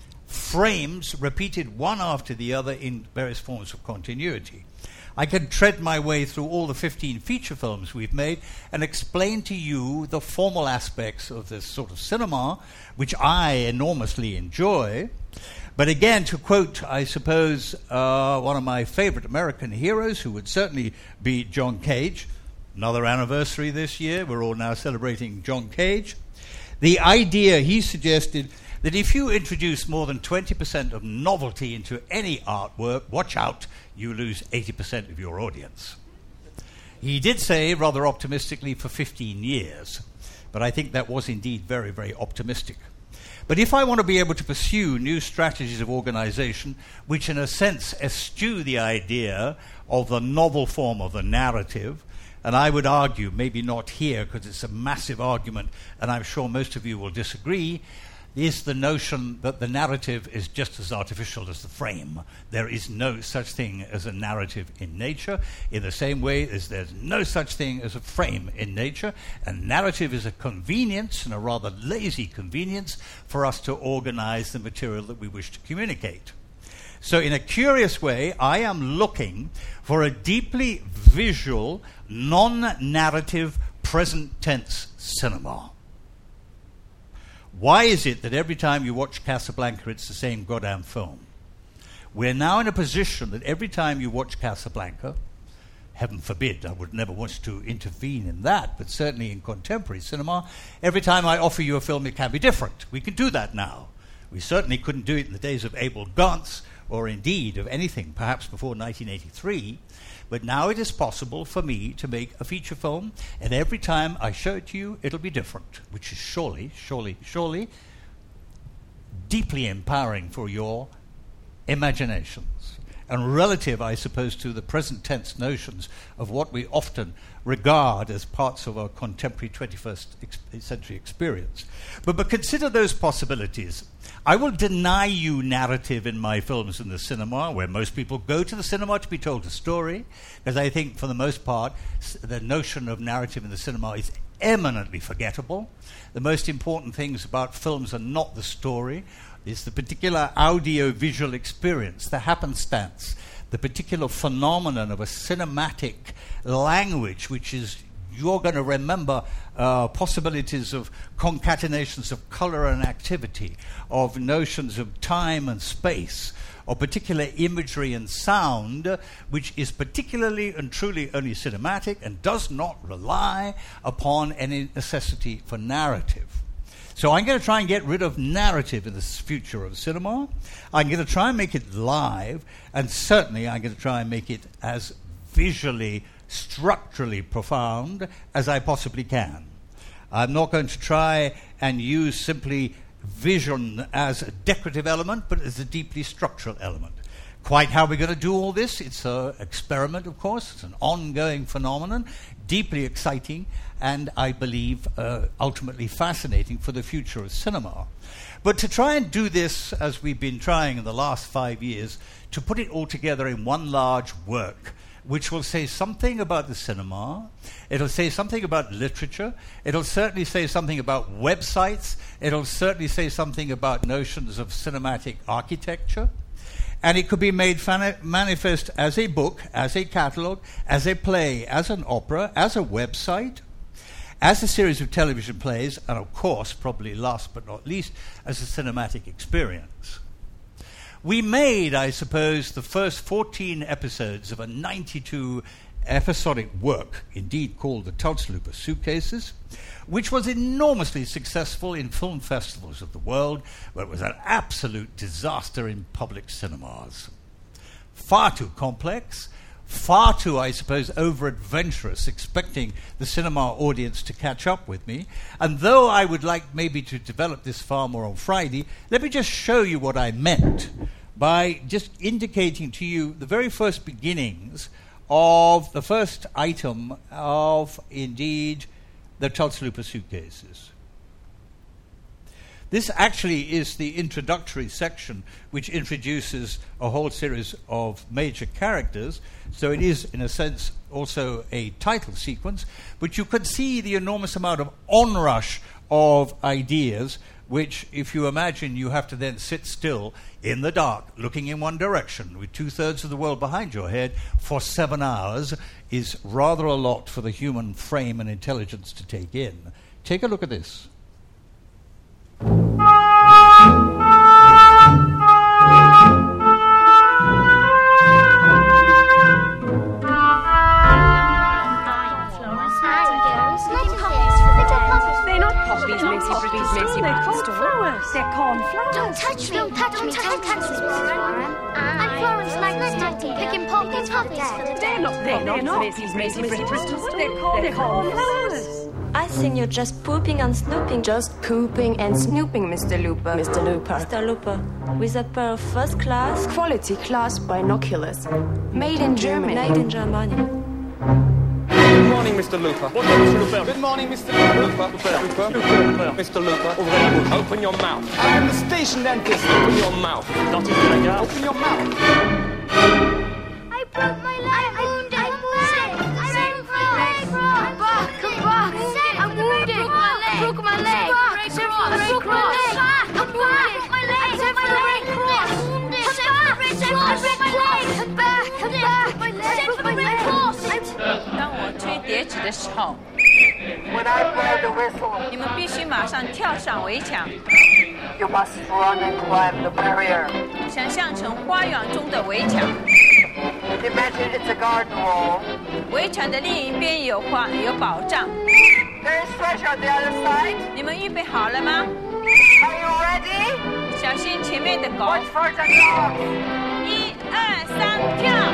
frames repeated one after the other in various forms of continuity. I can tread my way through all the fifteen feature films we've made and explain to you the formal aspects of this sort of cinema, which I enormously enjoy. But again, to quote, I suppose, uh, one of my favorite American heroes, who would certainly be John Cage, another anniversary this year, we're all now celebrating John Cage, the idea he suggested that if you introduce more than twenty percent of novelty into any artwork, watch out, you lose eighty percent of your audience. He did say, rather optimistically, for fifteen years, but I think that was indeed very, very optimistic. But if I want to be able to pursue new strategies of organization, which in a sense eschew the idea of the novel form of the narrative, and I would argue, maybe not here because it's a massive argument, and I'm sure most of you will disagree, is the notion that the narrative is just as artificial as the frame. There is no such thing as a narrative in nature, in the same way as there's no such thing as a frame in nature. And narrative is a convenience, and a rather lazy convenience, for us to organize the material that we wish to communicate. So in a curious way, I am looking for a deeply visual, non-narrative, present tense cinema. Why is it that every time you watch Casablanca, it's the same goddamn film? We're now in a position that every time you watch Casablanca, heaven forbid, I would never want to intervene in that, but certainly in contemporary cinema, every time I offer you a film, it can be different. We can do that now. We certainly couldn't do it in the days of Abel Gance, or indeed of anything, perhaps before nineteen eighty-three. But now it is possible for me to make a feature film, and every time I show it to you, it'll be different, which is surely, surely, surely deeply empowering for your imaginations, and relative, I suppose, to the present tense notions of what we often regard as parts of our contemporary twenty-first ex- century experience. But, but consider those possibilities. I will deny you narrative in my films in the cinema, where most people go to the cinema to be told a story, because I think, for the most part, s- the notion of narrative in the cinema is eminently forgettable. The most important things about films are not the story, it's the particular audio-visual experience, the happenstance, the particular phenomenon of a cinematic language, which is, you're going to remember uh, possibilities of concatenations of color and activity, of notions of time and space, or particular imagery and sound, which is particularly and truly only cinematic and does not rely upon any necessity for narrative. So I'm going to try and get rid of narrative in the future of cinema. I'm going to try and make it live, and certainly I'm going to try and make it as visually, structurally profound as I possibly can. I'm not going to try and use simply vision as a decorative element, but as a deeply structural element. Quite how we're going to do all this, it's an experiment, of course. It's an ongoing phenomenon, deeply exciting, and I believe uh, ultimately fascinating for the future of cinema. But to try and do this, as we've been trying in the last five years, to put it all together in one large work, which will say something about the cinema, it'll say something about literature, it'll certainly say something about websites, it'll certainly say something about notions of cinematic architecture, and it could be made fan- manifest as a book, as a catalogue, as a play, as an opera, as a website, as a series of television plays, and of course, probably last but not least, as a cinematic experience. We made, I suppose, the first fourteen episodes of a ninety-two episodic work, indeed called the Tutzluper Suitcases, which was enormously successful in film festivals of the world, but was an absolute disaster in public cinemas. Far too complex, far too, I suppose, over-adventurous, expecting the cinema audience to catch up with me. And though I would like maybe to develop this far more on Friday, let me just show you what I meant by just indicating to you the very first beginnings of the first item of, indeed, the Tutzluper Suitcases. This actually is the introductory section, which introduces a whole series of major characters. So it is, in a sense, also a title sequence. But you can see the enormous amount of onrush of ideas, which, if you imagine, you have to then sit still in the dark, looking in one direction, with two-thirds of the world behind your head for seven hours, is rather a lot for the human frame and intelligence to take in. Take a look at this. They're cornflowers. Don't touch me. Don't touch me. Don't touch me, Warren. I'm Florence Nightingale, picking poppies for the dead. They're not. They're not. Missus Missus Bristol. They're cornflowers. I think you're just pooping and snooping. Just pooping and snooping, Mister Looper. Mister Looper. Mister Looper. With a pair of first class, quality class binoculars. Made in Germany. Made in Germany. Good morning, Mister Looper. Good morning, Mister Looper. Looper. Mister Looper. Open your mouth. I am the station dentist. Open your mouth. Not in the Open your mouth. I broke my leg. I'm wounded. I'm wounded. I broke my leg. Come back. Come back. I'm wounded. I broke my leg. I broke my leg. Come back. My leg. I broke my leg. Come back. Come back. Come back. My leg. I broke my leg. 当我吹笛子的时候， When I blow the whistle, 你们必须马上跳上围墙。 You must run and climb the barrier. 想象成花园中的围墙。 Imagine it's a garden wall. 围墙的另一边有花，有宝藏。 There is treasure on the other side. 你们预备好了吗 ？Are you ready? 小心前面的狗。 Watch for the dogs. 三跳。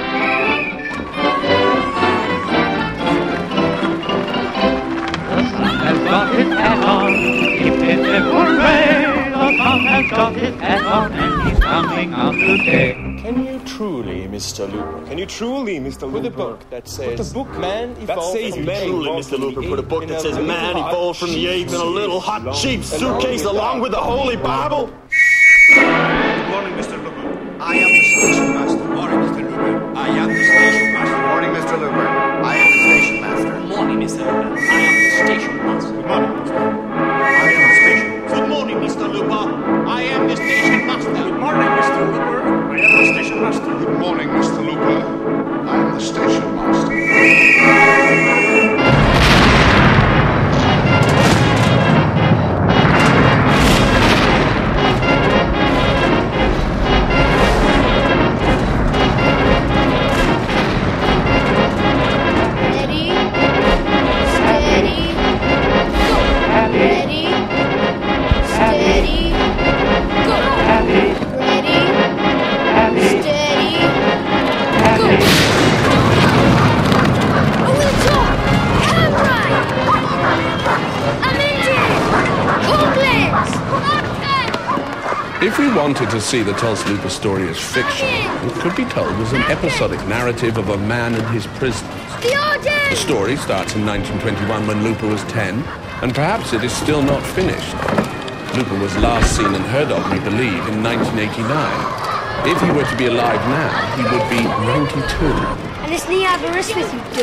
Has got his hat on, if it's a hooray, the fun has got his hat on, and he's coming out today. Can you truly, Mister Looper, can you truly, Mister Looper, put a book that says... Put a book, man, that says man, truly, Mister Looper, put a book that says man evolved from the apes in a little hot, cheap suitcase along with the Holy Bible? Good morning, Mister Looper. I am the station master. Good morning, Mister Looper. I am the station master. Good morning, Mister Looper. I am the station master. Good morning, Mister Looper. I am the station master. Good morning, Mister I am the station. Good morning, Mister Looper. I am the station master. Good morning, Mister Looper. I am the station master. Good morning, Mister Looper. I am the station master. If we wanted to see the Tulsa Looper story as fiction, it could be told as an episodic narrative of a man and his prisoners. The story starts in nineteen twenty-one when Looper was ten, and perhaps it is still not finished. Looper was last seen and heard of, we believe, in nineteen eighty-nine. If he were to be alive now, he would be ninety-two. And isn't he have a wrist with you,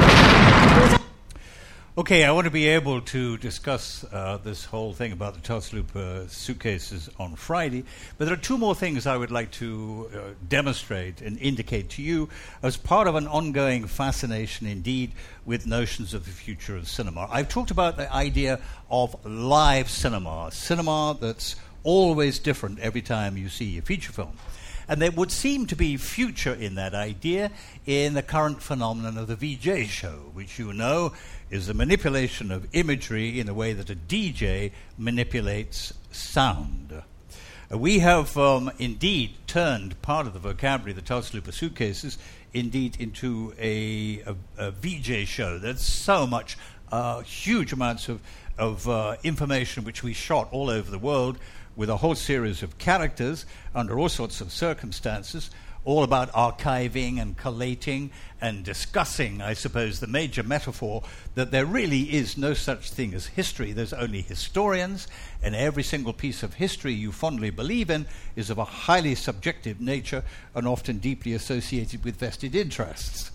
too? Okay, I want to be able to discuss uh, this whole thing about the Tulsa Looper suitcases on Friday, but there are two more things I would like to uh, demonstrate and indicate to you as part of an ongoing fascination indeed with notions of the future of cinema. I've talked about the idea of live cinema, cinema that's always different every time you see a feature film. And there would seem to be future in that idea in the current phenomenon of the V J show, which you know is the manipulation of imagery in the way that a D J manipulates sound. Uh, we have um, indeed turned part of the vocabulary of the Tulsa Looper suitcases indeed into a, a, a V J show. There's so much, uh, huge amounts of, of uh, information which we shot all over the world with a whole series of characters under all sorts of circumstances, all about archiving and collating and discussing, I suppose, the major metaphor that there really is no such thing as history. There's only historians, and every single piece of history you fondly believe in is of a highly subjective nature and often deeply associated with vested interests.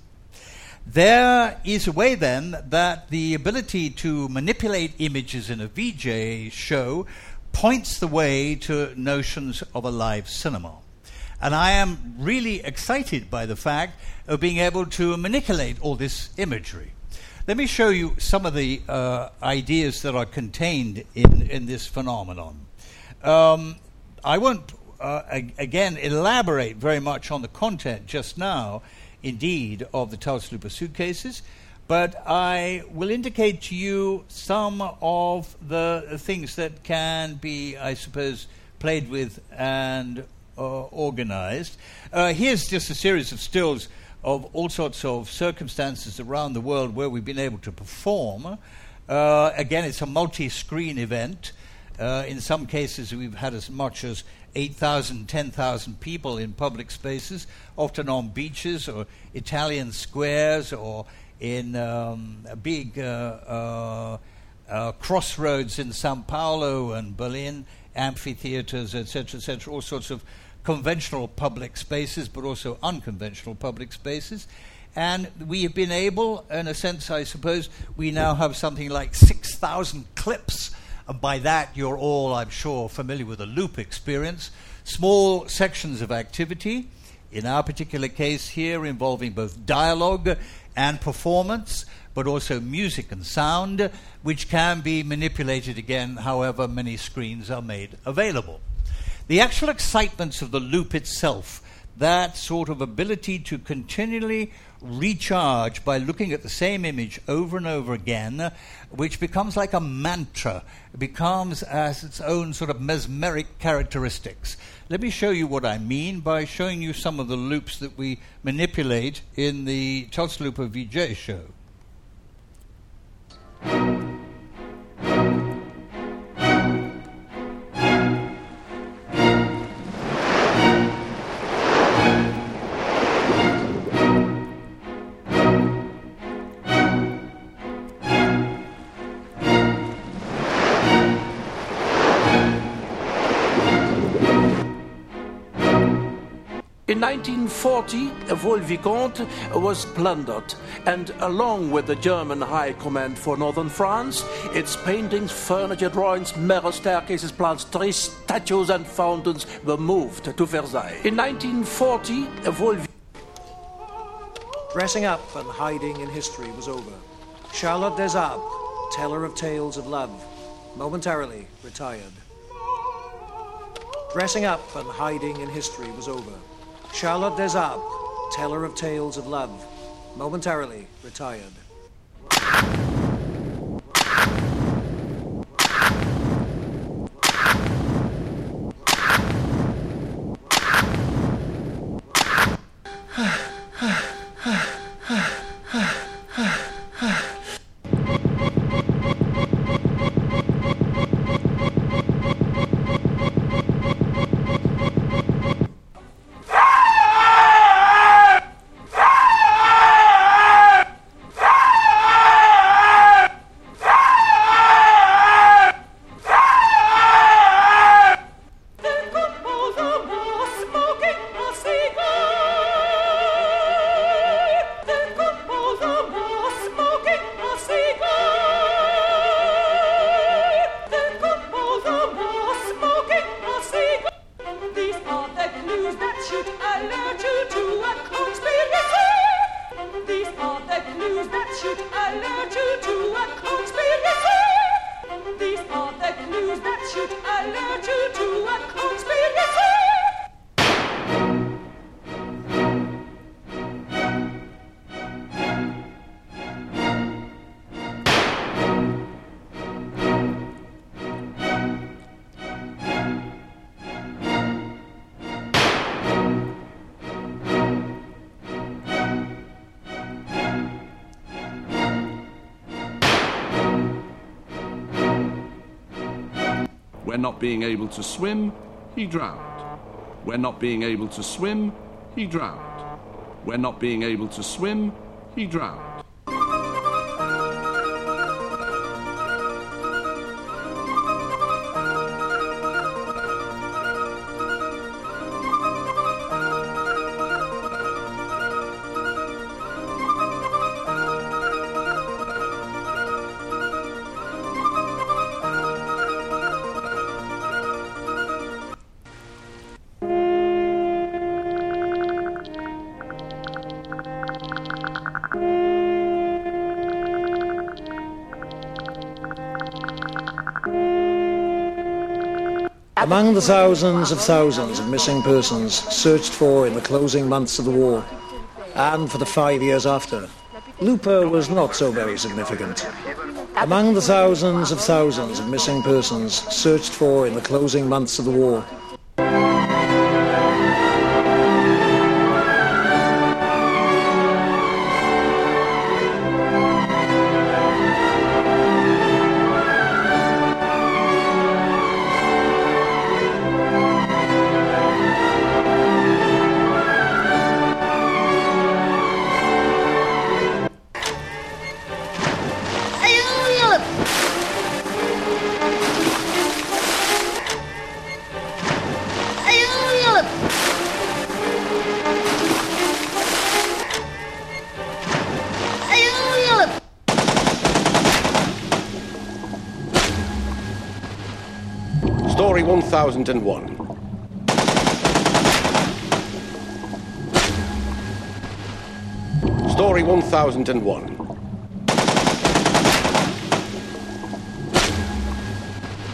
There is a way, then, that the ability to manipulate images in a V J show points the way to notions of a live cinema. And I am really excited by the fact of being able to manipulate all this imagery. Let me show you some of the uh, ideas that are contained in, in this phenomenon. Um, I won't, uh, ag- again, elaborate very much on the content just now, indeed, of the Tulsa Looper suitcases, but I will indicate to you some of the things that can be, I suppose, played with and uh, organized. Uh, here's just a series of stills of all sorts of circumstances around the world where we've been able to perform. Uh, again, it's a multi-screen event. Uh, in some cases, we've had as much as eight thousand, ten thousand people in public spaces, often on beaches or Italian squares or in um, big uh, uh, uh, crossroads in Sao Paulo and Berlin, amphitheaters, et cetera, et cetera, all sorts of conventional public spaces, but also unconventional public spaces. And we have been able, in a sense, I suppose, we now have something like six thousand clips. And by that, you're all, I'm sure, familiar with the loop experience. Small sections of activity, in our particular case here, involving both dialogue and performance, but also music and sound, which can be manipulated again however many screens are made available. The actual excitements of the loop itself that sort of ability to continually recharge by looking at the same image over and over again, which becomes like a mantra. It becomes as its own sort of mesmeric characteristics. Let me show you what I mean by showing you some of the loops that we manipulate in the Charles Looper V J show. In nineteen forty, Vaux-le-Vicomte was plundered, and along with the German High Command for Northern France, its paintings, furniture, drawings, mirror staircases, plants, trees, statues, and fountains were moved to Versailles. In nineteen forty, Vaux-le-Vicomte... Dressing up and hiding in history was over. Charlotte des Arbres, teller of tales of love, momentarily retired. Dressing up and hiding in history was over. Charlotte des Arbres, teller of tales of love, momentarily retired. When not being able to swim, he drowned. When not being able to swim, he drowned. When not being able to swim, he drowned. Among the thousands of thousands of missing persons searched for in the closing months of the war, and for the five years after, Looper was not so very significant. Among the thousands of thousands of missing persons searched for in the closing months of the war, Story one thousand one. Story one thousand one.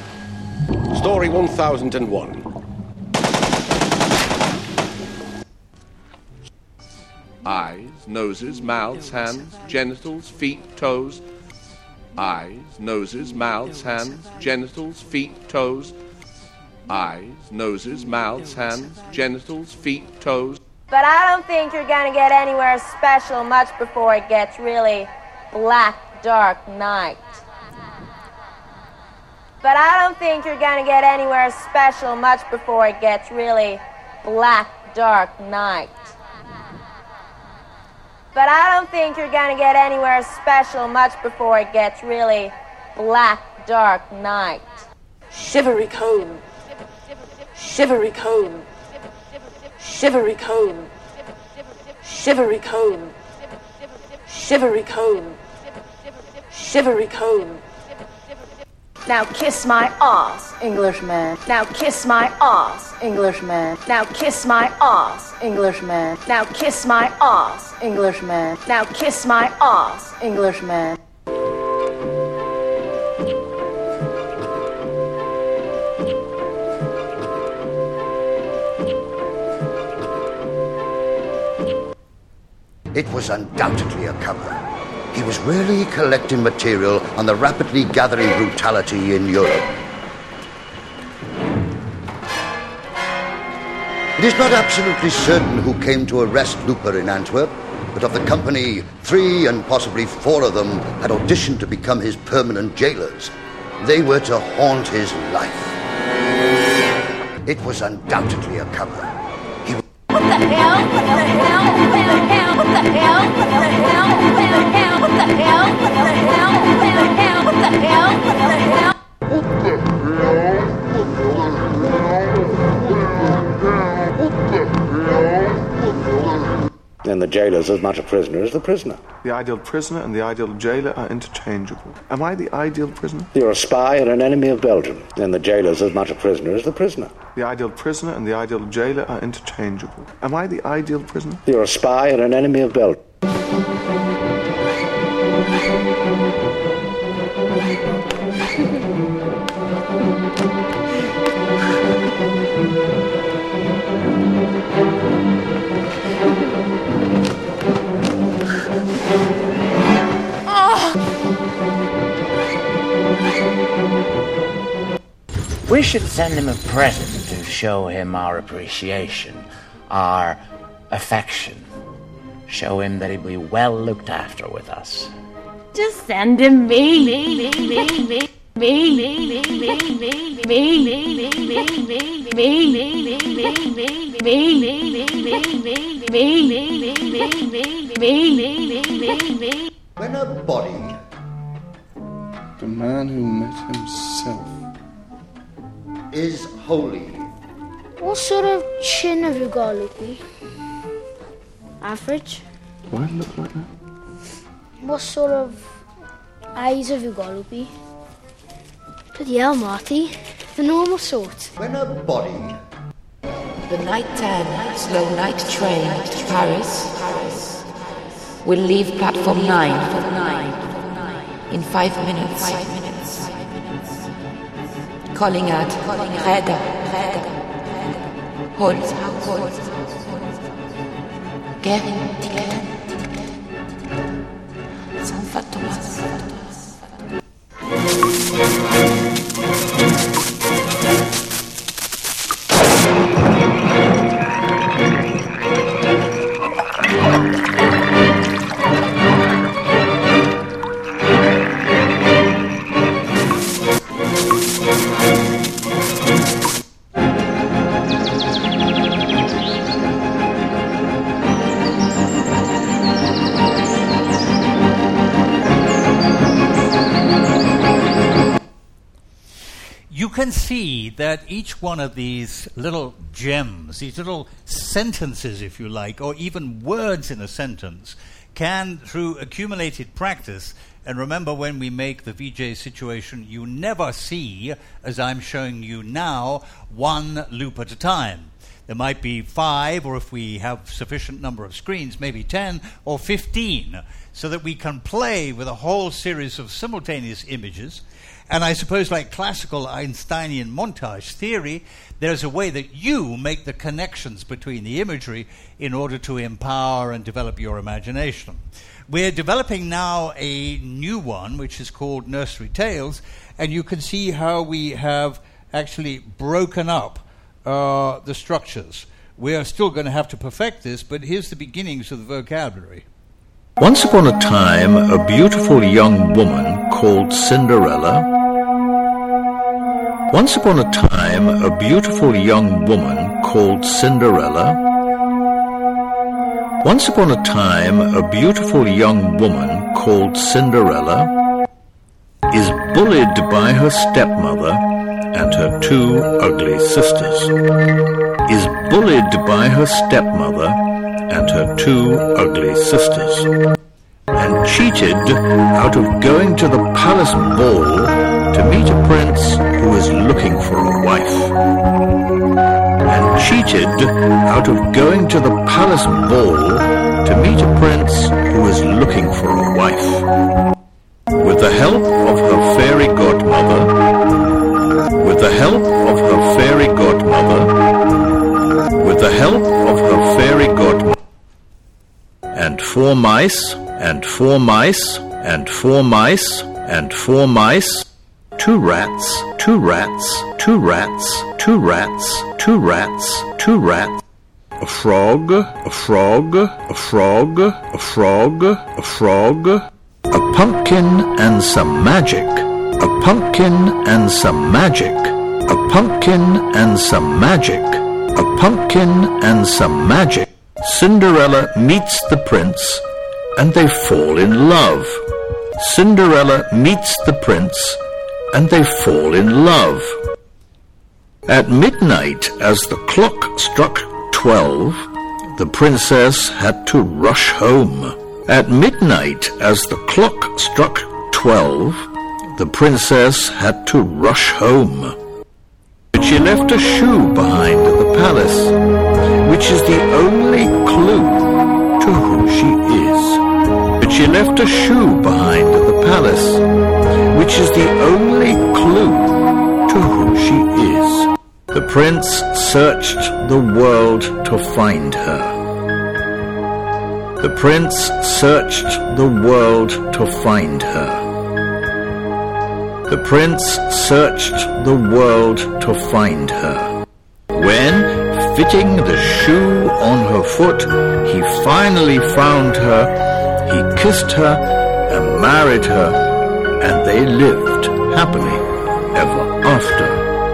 Story one thousand one. noses, mouths, hands, genitals, feet, toes. Eyes, noses, mouths, hands, genitals, feet, toes. Eyes, noses, mouths, hands, genitals, feet, toes. But I don't think you're going to get anywhere special much before it gets really black, dark night. But I don't think you're going to get anywhere special much before it gets really black, dark night. But I don't think you're going to get anywhere special much before it gets really black, dark night. Shivery cone. Shivery cone. Shivery cone. Shivery cone. Shivery cone. Shivery cone. Now kiss my ass, Englishman. Now kiss my ass, Englishman. Now kiss my ass, Englishman. Now kiss my ass, Englishman. Now kiss my ass, Englishman. It was undoubtedly a cover. He was really collecting material on the rapidly gathering brutality in Europe. It is not absolutely certain who came to arrest Looper in Antwerp, but of the company, three and possibly four of them had auditioned to become his permanent jailers. They were to haunt his life. It was undoubtedly a cover. He was What the hell? What the hell? What the hell? What the hell? What the hell? What the hell? What the hell? What the hell? What the hell? What the hell? What the hell? And the jailer is as much a prisoner as the prisoner. The ideal prisoner and the ideal jailer are interchangeable. Am I the ideal prisoner? You're a spy and an enemy of Belgium, and the jailer is as much a prisoner as the prisoner. The ideal prisoner and the ideal jailer are interchangeable. Am I the ideal prisoner? You're a spy and an enemy of Belgium. We should send him a present to show him our appreciation, our affection. Show him that he'll be well looked after with us. Just send him me. Me. Me. Me. Me. Me. When a body. The man who met himself is holy. What sort of chin have you got, Loopy? Average? Why do I look like that? What sort of eyes have you got, Loopy? Bloody hell, Marty. The normal sort. When a body. The night ten slow night train to Paris will leave platform nine in five minutes. Calling out, Reda, Hold, hold. Gering, ticket. San Thomas. You can see that each one of these little gems, these little sentences, if you like, or even words in a sentence, can, through accumulated practice, and remember when we make the V J situation, you never see, as I'm showing you now, one loop at a time. There might be five, or if we have sufficient number of screens, maybe ten or fifteen, so that we can play with a whole series of simultaneous images. And I suppose, like classical Einsteinian montage theory, there's a way that you make the connections between the imagery in order to empower and develop your imagination. We're developing now a new one, which is called Nursery Tales, and you can see how we have actually broken up uh, the structures. We are still going to have to perfect this, but here's the beginnings of the vocabulary. Once upon a time, a beautiful young woman called Cinderella. Once upon a time, a beautiful young woman called Cinderella. Once upon a time, a beautiful young woman called Cinderella is bullied by her stepmother and her two ugly sisters. Is bullied by her stepmother and her two ugly sisters, and cheated out of going to the palace ball to meet a prince who is looking for a wife. And cheated out of going to the palace ball to meet a prince who is looking for a wife. With the help of her fairy godmother, with the help of her fairy godmother, with the help of her fairy godmother, and four mice, and four mice, and four mice, and four mice, two rats, two rats, two rats, two rats, two rats, two rats, a frog, a frog, a frog, a frog, a frog, a pumpkin and some magic, a pumpkin and some magic, a pumpkin and some magic, a pumpkin and some magic. Cinderella meets the prince, and they fall in love. Cinderella meets the prince, and they fall in love. At midnight, as the clock struck twelve, the princess had to rush home. At midnight, as the clock struck twelve, the princess had to rush home. But she left a shoe behind at the palace, which is the only clue to who she is. But she left a shoe behind at the palace, which is the only clue to who she is. The prince searched the world to find her. The prince searched the world to find her. The prince searched the world to find her. When, fitting the shoe on her foot, he finally found her, he kissed her and married her, and they lived happily ever after.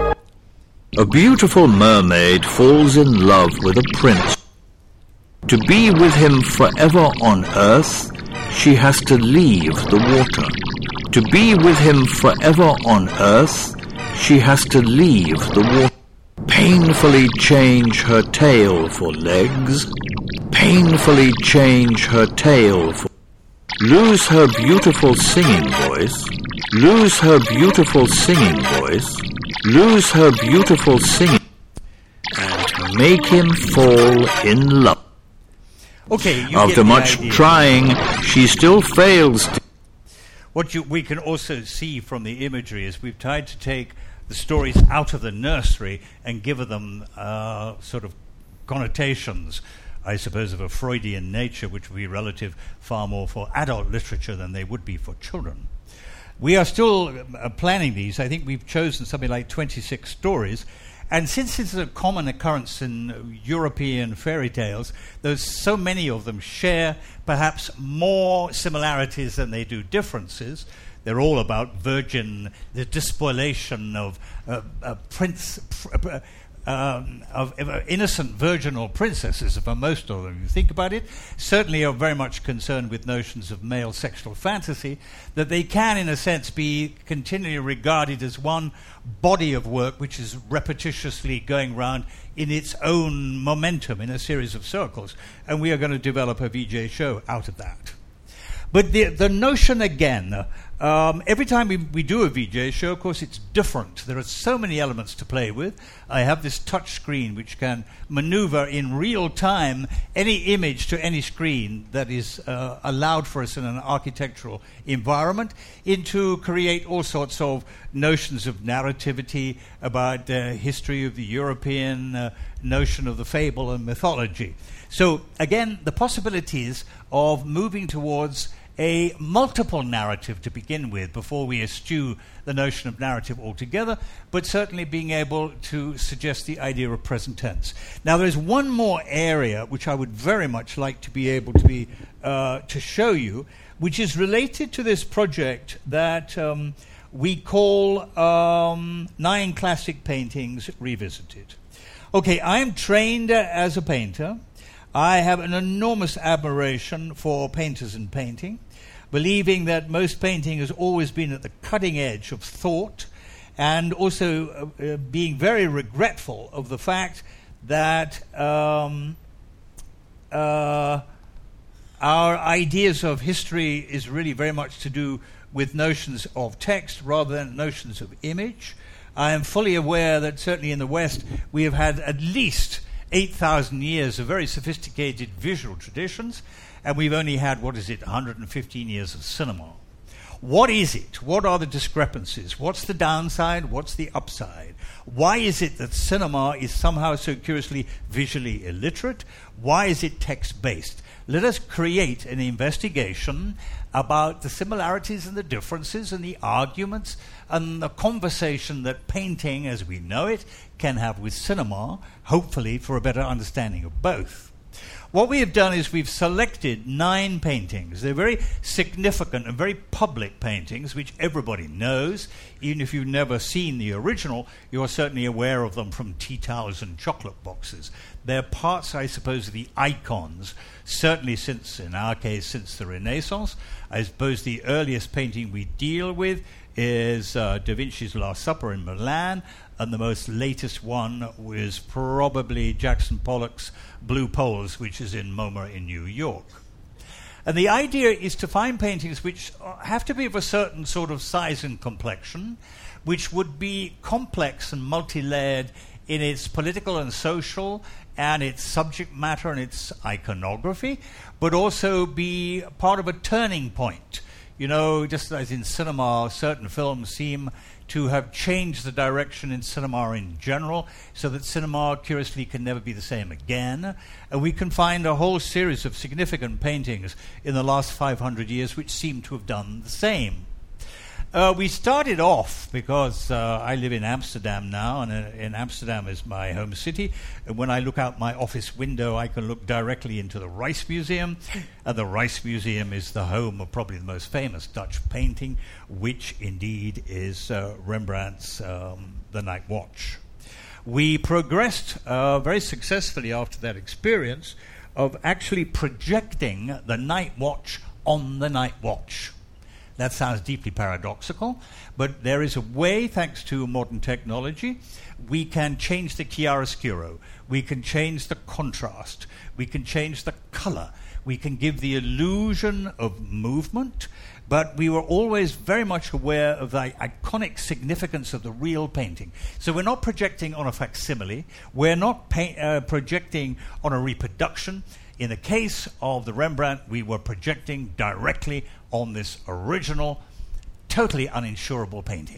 A beautiful mermaid falls in love with a prince. To be with him forever on earth, she has to leave the water. To be with him forever on earth, she has to leave the water. Painfully change her tail for legs. Painfully change her tail for... Lose her beautiful singing voice. Lose her beautiful singing voice. Lose her beautiful singing. And make him fall in love. Okay, you After get much the idea. trying, she still fails to... What you, we can also see from the imagery is we've tried to take the stories out of the nursery and give them uh, sort of connotations, I suppose, of a Freudian nature, which would be relative far more for adult literature than they would be for children. We are still uh, planning these. I think we've chosen something like twenty-six stories. And since it's a common occurrence in European fairy tales, there's so many of them share perhaps more similarities than they do differences. They're all about virgin, the despoliation of uh, uh, prince, pr- uh, um, of uh, innocent virginal princesses, for most of them. You think about it, certainly are very much concerned with notions of male sexual fantasy, that they can, in a sense, be continually regarded as one body of work which is repetitiously going round in its own momentum in a series of circles. And we are going to develop a V J show out of that. But the, the notion, again, Um, every time we, we do a V J show, of course, it's different. There are so many elements to play with. I have this touch screen which can maneuver in real time any image to any screen that is uh, allowed for us in an architectural environment, into create all sorts of notions of narrativity about the uh, history of the European uh, notion of the fable and mythology. So, again, the possibilities of moving towards a multiple narrative to begin with before we eschew the notion of narrative altogether, but certainly being able to suggest the idea of present tense. Now, there's one more area which I would very much like to be able to be uh, to show you, which is related to this project that um, we call um, Nine Classic Paintings Revisited. Okay, I am trained uh, as a painter. I have an enormous admiration for painters and painting, believing that most painting has always been at the cutting edge of thought, and also uh, uh, being very regretful of the fact that um, uh, our ideas of history is really very much to do with notions of text rather than notions of image. I am fully aware that certainly in the West we have had at least eight thousand years of very sophisticated visual traditions, and we've only had, what is it, one hundred fifteen years of cinema. What is it? What are the discrepancies? What's the downside? What's the upside? Why is it that cinema is somehow so curiously visually illiterate? Why is it text-based? Let us create an investigation about the similarities and the differences and the arguments and the conversation that painting, as we know it, can have with cinema, hopefully for a better understanding of both. What we have done is we've selected nine paintings. They're very significant and very public paintings, which everybody knows. Even if you've never seen the original, you're certainly aware of them from tea towels and chocolate boxes. They're parts, I suppose, of the icons, certainly since, in our case, since the Renaissance. I suppose the earliest painting we deal with is uh, Da Vinci's Last Supper in Milan, and the most latest one was probably Jackson Pollock's Blue Poles, which is in MoMA in New York. And the idea is to find paintings which have to be of a certain sort of size and complexion, which would be complex and multi-layered in its political and social and its subject matter and its iconography, but also be part of a turning point. You know, just as in cinema, certain films seem to have changed the direction in cinema in general, so that cinema, curiously, can never be the same again. And we can find a whole series of significant paintings in the last five hundred years which seem to have done the same. Uh, we started off because uh, I live in Amsterdam now, and uh, in Amsterdam is my home city. And when I look out my office window, I can look directly into the Rijksmuseum. And the Rijksmuseum is the home of probably the most famous Dutch painting, which indeed is uh, Rembrandt's um, The Night Watch. We progressed uh, very successfully after that experience of actually projecting The Night Watch on The Night Watch. That sounds deeply paradoxical, but there is a way, thanks to modern technology, we can change the chiaroscuro, we can change the contrast, we can change the color, we can give the illusion of movement, but we were always very much aware of the iconic significance of the real painting. So we're not projecting on a facsimile, we're not pa- uh, projecting on a reproduction. In the case of the Rembrandt, we were projecting directly on this original, totally uninsurable painting.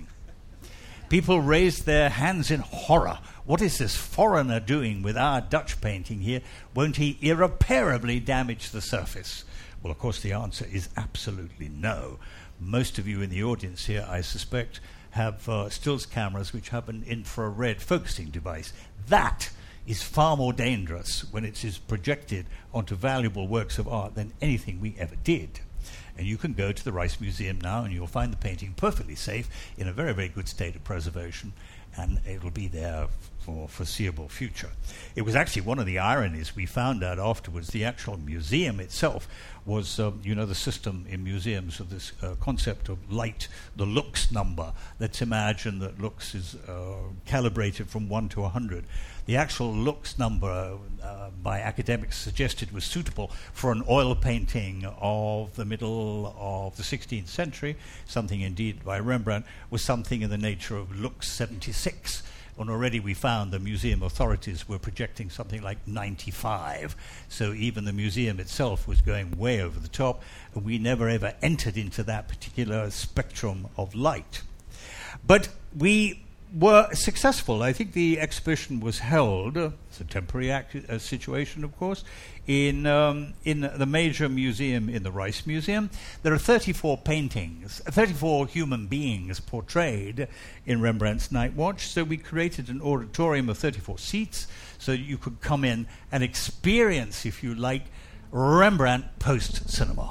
People raised their hands in horror. What is this foreigner doing with our Dutch painting here? Won't he irreparably damage the surface? Well, of course, the answer is absolutely no. Most of you in the audience here, I suspect, have uh, stills cameras which have an infrared focusing device. That is far more dangerous when it is projected onto valuable works of art than anything we ever did. And you can go to the Rijksmuseum now and you'll find the painting perfectly safe in a very, very good state of preservation. and it will be there for foreseeable future. It was actually one of the ironies we found out afterwards. The actual museum itself was, um, you know, the system in museums of this uh, concept of light, the Lux number. Let's imagine that Lux is uh, calibrated from one to one hundred. The actual Lux number uh, by academics suggested was suitable for an oil painting of the middle of the sixteenth century. Something indeed by Rembrandt was something in the nature of Lux seventy-six. And already we found the museum authorities were projecting something like ninety-five. So even the museum itself was going way over the top, and we never ever entered into that particular spectrum of light. But we were successful. I think the exhibition was held, uh, it's a temporary act- uh, situation, of course, in um, in the major museum, in the Rice Museum. There are thirty-four paintings, thirty-four human beings portrayed in Rembrandt's Night Watch, so we created an auditorium of thirty-four seats so you could come in and experience, if you like, Rembrandt post-cinema.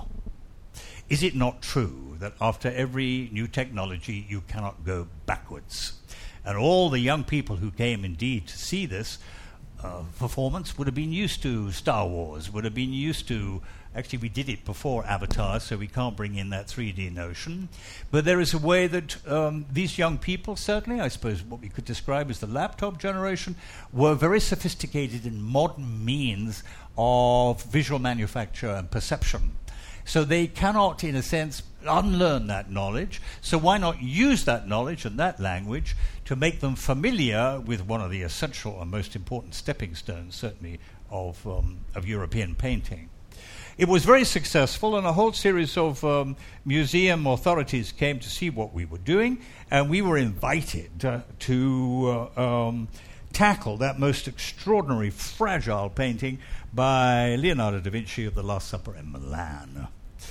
Is it not true that after every new technology you cannot go backwards? And all the young people who came indeed to see this uh, performance would have been used to Star Wars, would have been used to, actually we did it before Avatar, so we can't bring in that three D notion. But there is a way that um, these young people, certainly, I suppose what we could describe as the laptop generation, were very sophisticated in modern means of visual manufacture and perception. So they cannot, in a sense, unlearn that knowledge. So why not use that knowledge and that language to make them familiar with one of the essential and most important stepping stones, certainly, of, um, of European painting. It was very successful, and a whole series of um, museum authorities came to see what we were doing, and we were invited uh, to uh, um, tackle that most extraordinary, fragile painting by Leonardo da Vinci of the Last Supper in Milan.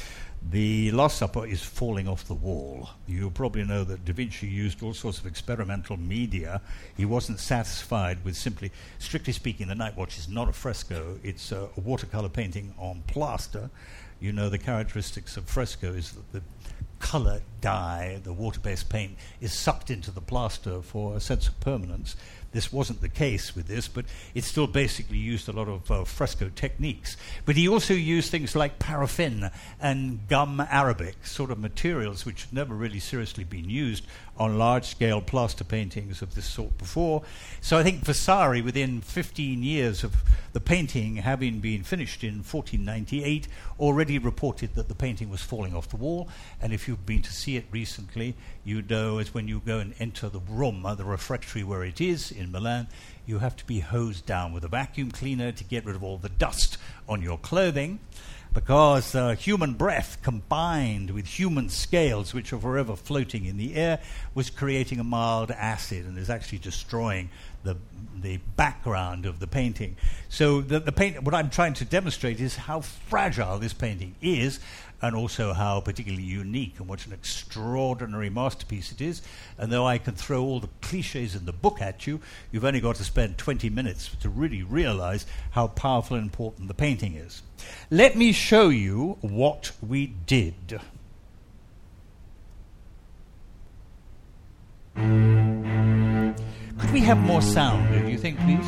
The Last Supper is falling off the wall. You probably know that Da Vinci used all sorts of experimental media. He wasn't satisfied with simply, strictly speaking, the Night Watch is not a fresco. It's a, a watercolor painting on plaster. You know the characteristics of fresco is that the color dye, the water-based paint, is sucked into the plaster for a sense of permanence. This wasn't the case with this, but it still basically used a lot of uh, fresco techniques. But he also used things like paraffin and gum arabic, sort of materials which had never really seriously been used on large-scale plaster paintings of this sort before. So I think Vasari, within fifteen years of the painting having been finished in fourteen ninety-eight, already reported that the painting was falling off the wall. And if you've been to see it recently, you know as when you go and enter the room, uh, the refectory where it is in Milan, you have to be hosed down with a vacuum cleaner to get rid of all the dust on your clothing, because uh, human breath combined with human scales, which are forever floating in the air, was creating a mild acid and is actually destroying the the background of the painting. So the, the paint, what I'm trying to demonstrate is how fragile this painting is, and also how particularly unique and what an extraordinary masterpiece it is. And though I can throw all the cliches in the book at you, you've only got to spend twenty minutes to really realize how powerful and important the painting is. Let me show you what we did. Could we have more sound, do you think, please?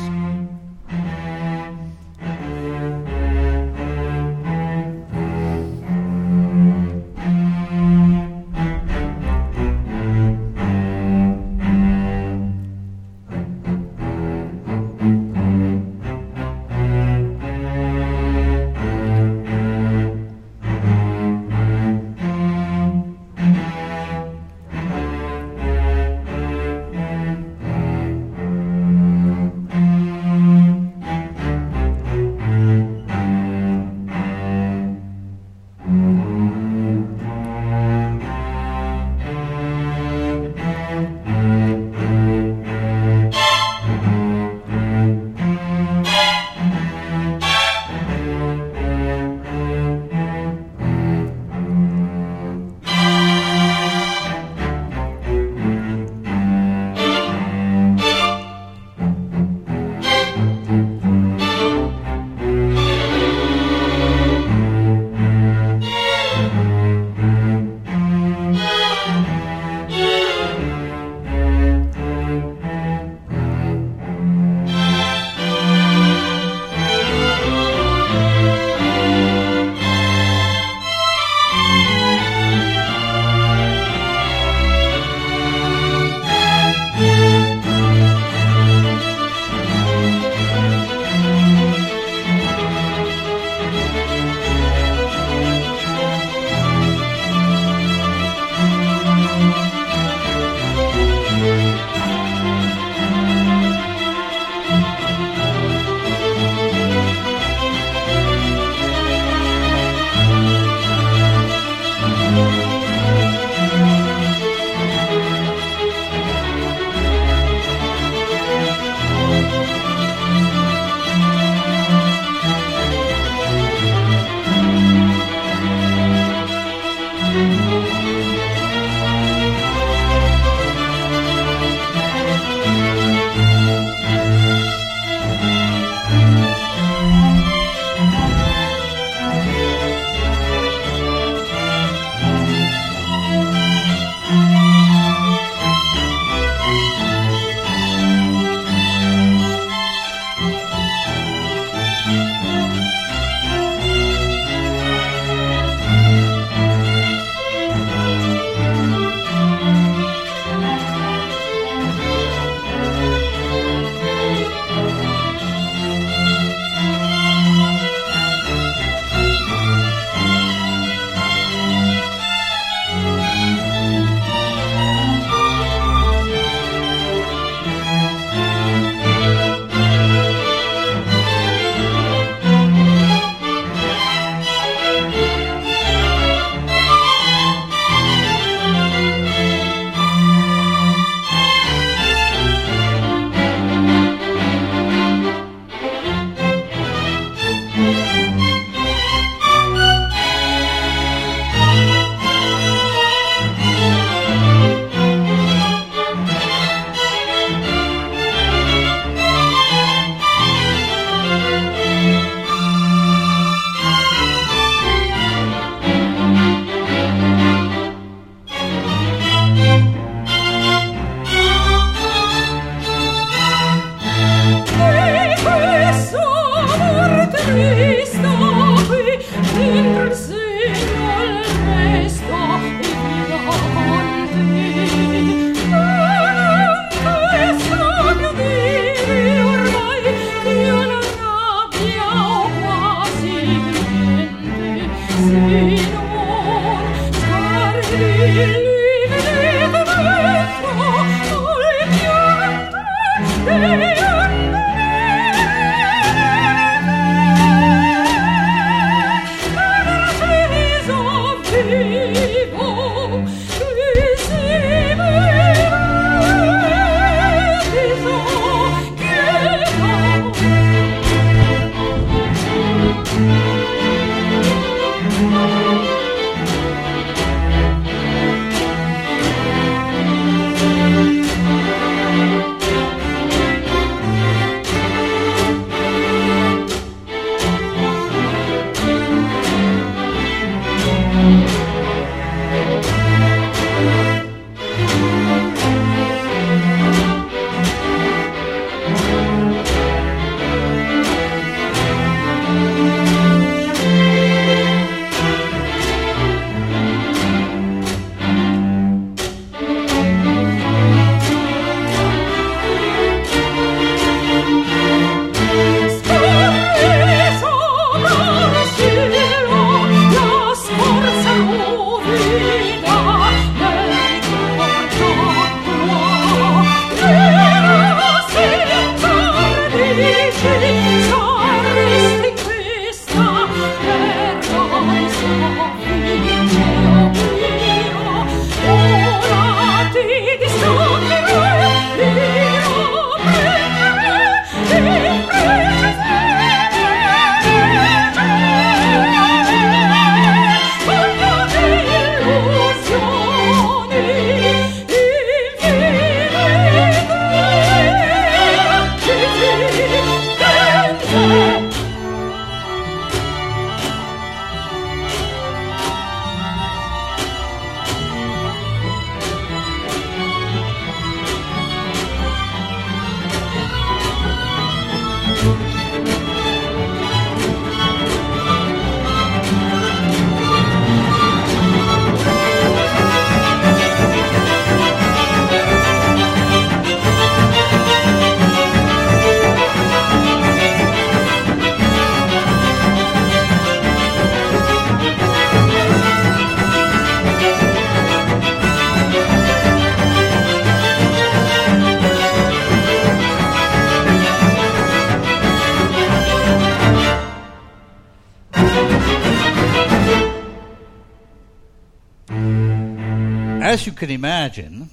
As you can imagine,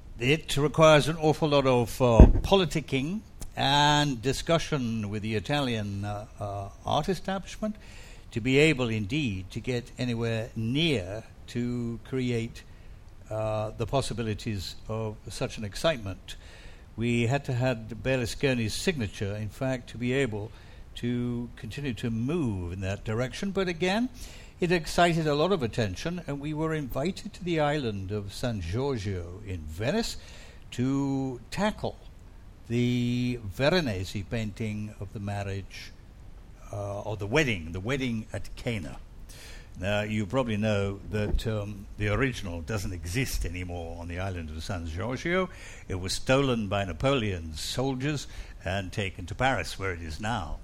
it requires an awful lot of uh, politicking and discussion with the Italian uh, uh, art establishment to be able indeed to get anywhere near to create uh, the possibilities of such an excitement. We had to have Berlusconi's signature, in fact, to be able to continue to move in that direction. But again, it excited a lot of attention, and we were invited to the island of San Giorgio in Venice to tackle the Veronese painting of the marriage, uh, or the wedding, the wedding at Cana. Now, you probably know that um, the original doesn't exist anymore on the island of San Giorgio. It was stolen by Napoleon's soldiers and taken to Paris, where it is now.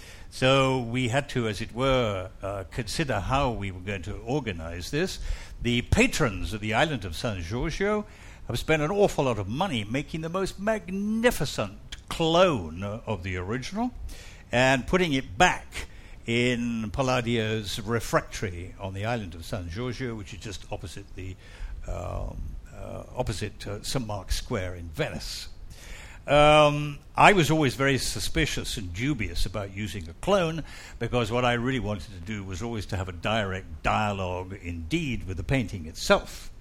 So we had to, as it were, uh, consider how we were going to organize this. The patrons of the island of San Giorgio have spent an awful lot of money making the most magnificent clone of the original and putting it back in Palladio's refectory on the island of San Giorgio, which is just opposite the um, uh, opposite uh, Saint Mark's Square in Venice. Um, I was always very suspicious and dubious about using a clone, because what I really wanted to do was always to have a direct dialogue indeed with the painting itself.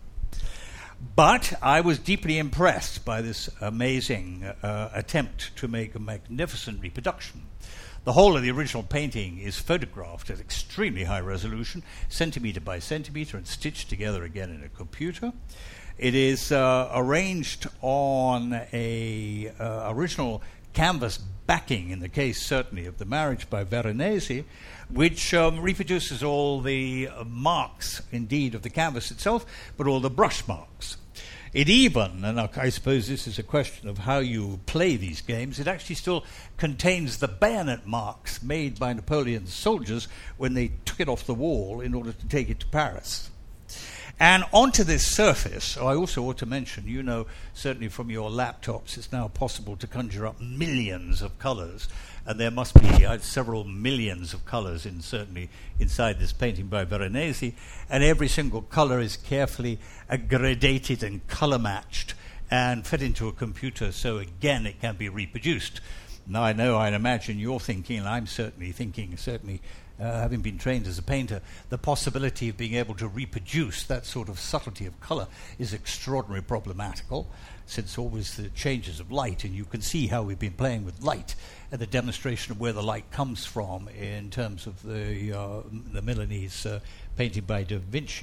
But I was deeply impressed by this amazing uh, attempt to make a magnificent reproduction. The whole of the original painting is photographed at extremely high resolution, centimeter by centimeter, and stitched together again in a computer. It is uh, arranged on a uh, original canvas backing, in the case certainly of the marriage by Veronese, which um, reproduces all the uh, marks indeed of the canvas itself, but all the brush marks. It even, and I suppose this is a question of how you play these games, it actually still contains the bayonet marks made by Napoleon's soldiers when they took it off the wall in order to take it to Paris. And onto this surface, oh, I also ought to mention, you know, certainly from your laptops, it's now possible to conjure up millions of colours, and there must be uh, several millions of colours in certainly inside this painting by Veronese, and every single colour is carefully uh, gradated and colour-matched and fed into a computer, so again it can be reproduced. Now I know, I imagine you're thinking, and I'm certainly thinking, certainly uh, having been trained as a painter, the possibility of being able to reproduce that sort of subtlety of colour is extraordinarily problematical, since always the changes of light, and you can see how we've been playing with light and the demonstration of where the light comes from in terms of the, uh, the Milanese uh, painting by Da Vinci.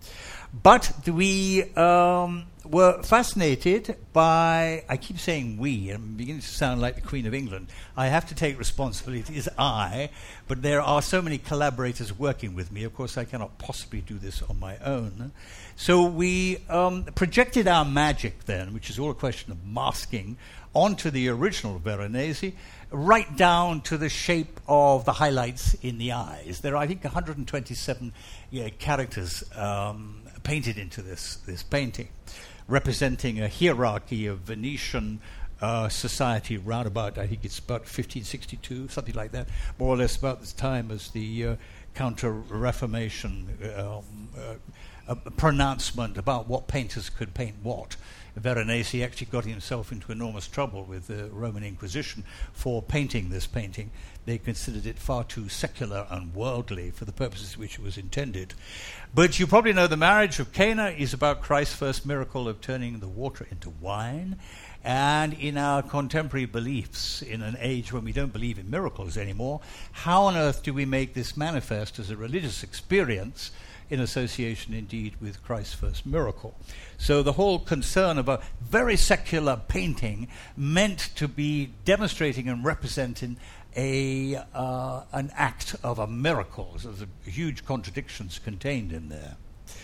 But we um, were fascinated by, I keep saying we, I'm beginning to sound like the Queen of England. I have to take responsibility, it is I, but there are so many collaborators working with me. Of course, I cannot possibly do this on my own. So we um, projected our magic then, which is all a question of masking, onto the original Veronese, right down to the shape of the highlights in the eyes. There are, I think, one hundred twenty-seven yeah, characters um, painted into this, this painting, representing a hierarchy of Venetian uh, society round about, I think it's about fifteen sixty-two, something like that, more or less about this time as the uh, Counter-Reformation um, uh, a pronouncement about what painters could paint what. Veronese actually got himself into enormous trouble with the Roman Inquisition for painting this painting. They considered it far too secular and worldly for the purposes which it was intended. But you probably know the marriage of Cana is about Christ's first miracle of turning the water into wine. And in our contemporary beliefs, in an age when we don't believe in miracles anymore, how on earth do we make this manifest as a religious experience in association indeed with Christ's first miracle? So the whole concern of a very secular painting meant to be demonstrating and representing a uh, an act of a miracle. So there's a huge contradictions contained in there.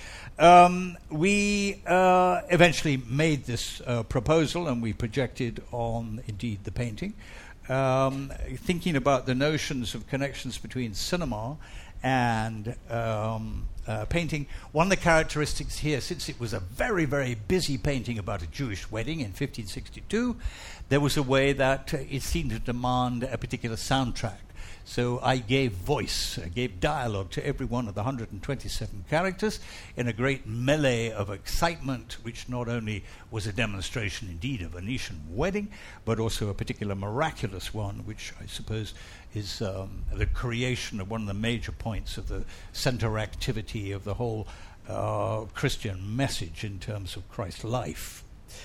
Um, we uh, eventually made this uh, proposal, and we projected on indeed the painting, um, thinking about the notions of connections between cinema and um, uh, painting. One of the characteristics here, since it was a very, very busy painting about a Jewish wedding in fifteen sixty-two, there was a way that uh, it seemed to demand a particular soundtrack. So I gave voice, I gave dialogue to every one of the one hundred twenty-seven characters in a great melee of excitement, which not only was a demonstration indeed of a Venetian wedding, but also a particular miraculous one, which I suppose is um, the creation of one of the major points of the center activity of the whole uh, Christian message in terms of Christ's life.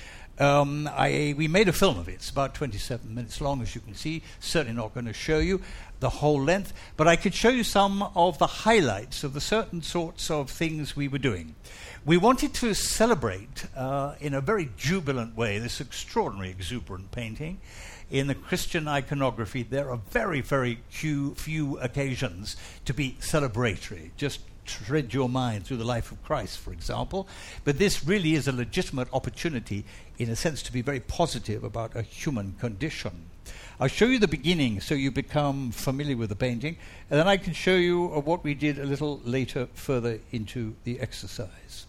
Um, I, we made a film of it. It's about twenty-seven minutes long, as you can see. Certainly not going to show you the whole length, but I could show you some of the highlights of the certain sorts of things we were doing. We wanted to celebrate uh, in a very jubilant way this extraordinary exuberant painting. In the Christian iconography, there are very, very few, few occasions to be celebratory. Just tread your mind through the life of Christ, for example. But this really is a legitimate opportunity, in a sense, to be very positive about a human condition. I'll show you the beginning so you become familiar with the painting, and then I can show you uh, what we did a little later further into the exercise.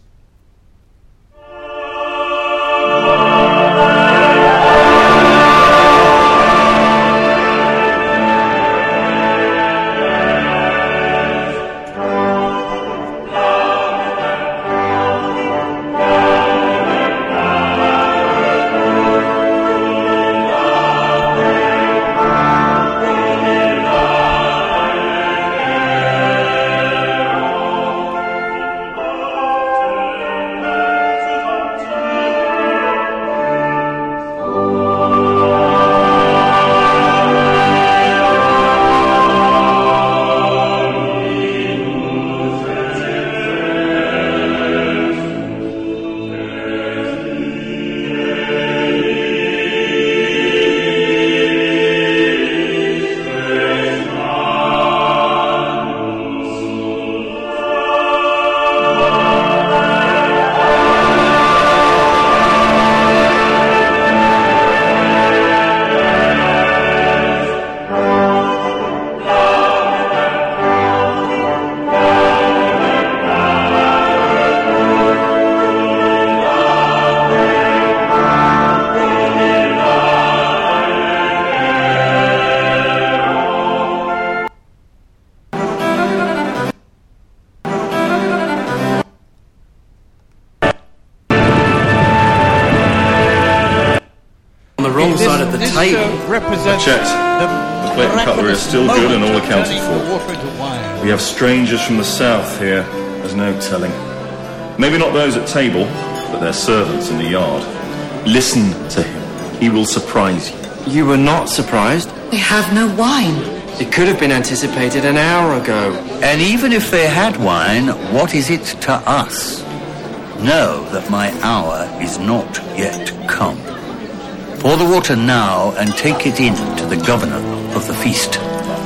wrong this, side of the this, table. Uh, represents Checked. the The plate and cutlery is still good and all accounted for. Water into wine. We have strangers from the south here. There's no telling. Maybe not those at table, but their servants in the yard. Listen to him. He will surprise you. You were not surprised? They have no wine. It could have been anticipated an hour ago. And even if they had wine, what is it to us? Know that my hour is not yet come. Pour the water now and take it in to the governor of the feast.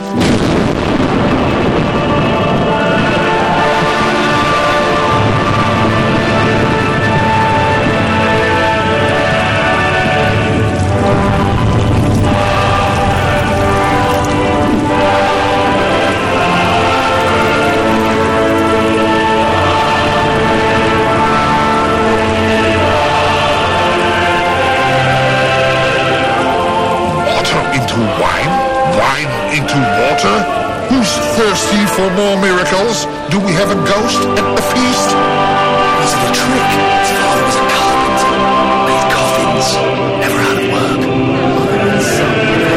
Thirsty for more miracles? Do we have a ghost at the feast? Was it a trick? His father was a carpenter, made coffins, never out of work. Mother and son,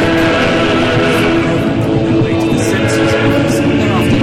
they to the senses and thereafter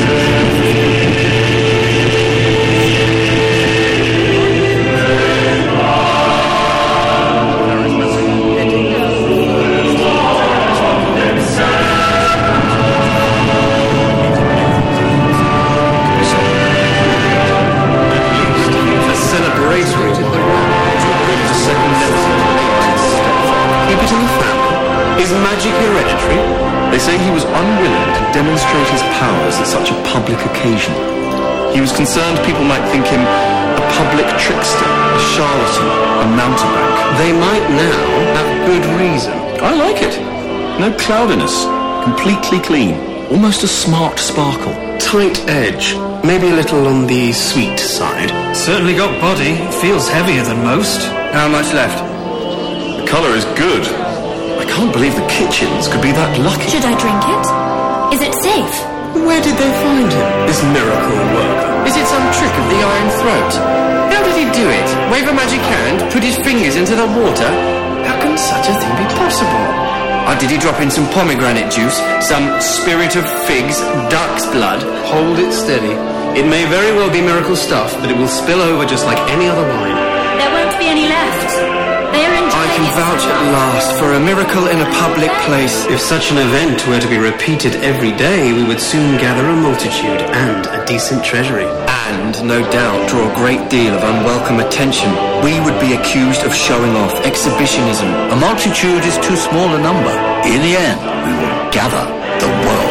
Is magic hereditary? They say he was unwilling to demonstrate his powers at such a public occasion. He was concerned people might think him a public trickster, a charlatan, a mountebank. They might now have good reason. I like it. No cloudiness. Completely clean. Almost a smart sparkle. Tight edge. Maybe a little on the sweet side. Certainly got body. Feels heavier than most. How much left? The colour is good. I can't believe the Kitchens could be that lucky. Should I drink it? Is it safe? Where did they find him, this miracle worker? Is it some trick of the Iron Throat? How did he do it? Wave a magic hand? Put his fingers into the water? How can such a thing be possible? Or did he drop in some pomegranate juice, some spirit of figs, duck's blood? Hold it steady. It may very well be miracle stuff, but it will spill over just like any other wine. There won't be any left. They are enjoying I can vouch at last for a miracle in a public place. If such an event were to be repeated every day, we would soon gather a multitude and a decent treasury. And, no doubt, draw a great deal of unwelcome attention. We would be accused of showing off, exhibitionism. A multitude is too small a number. In the end, we will gather the world.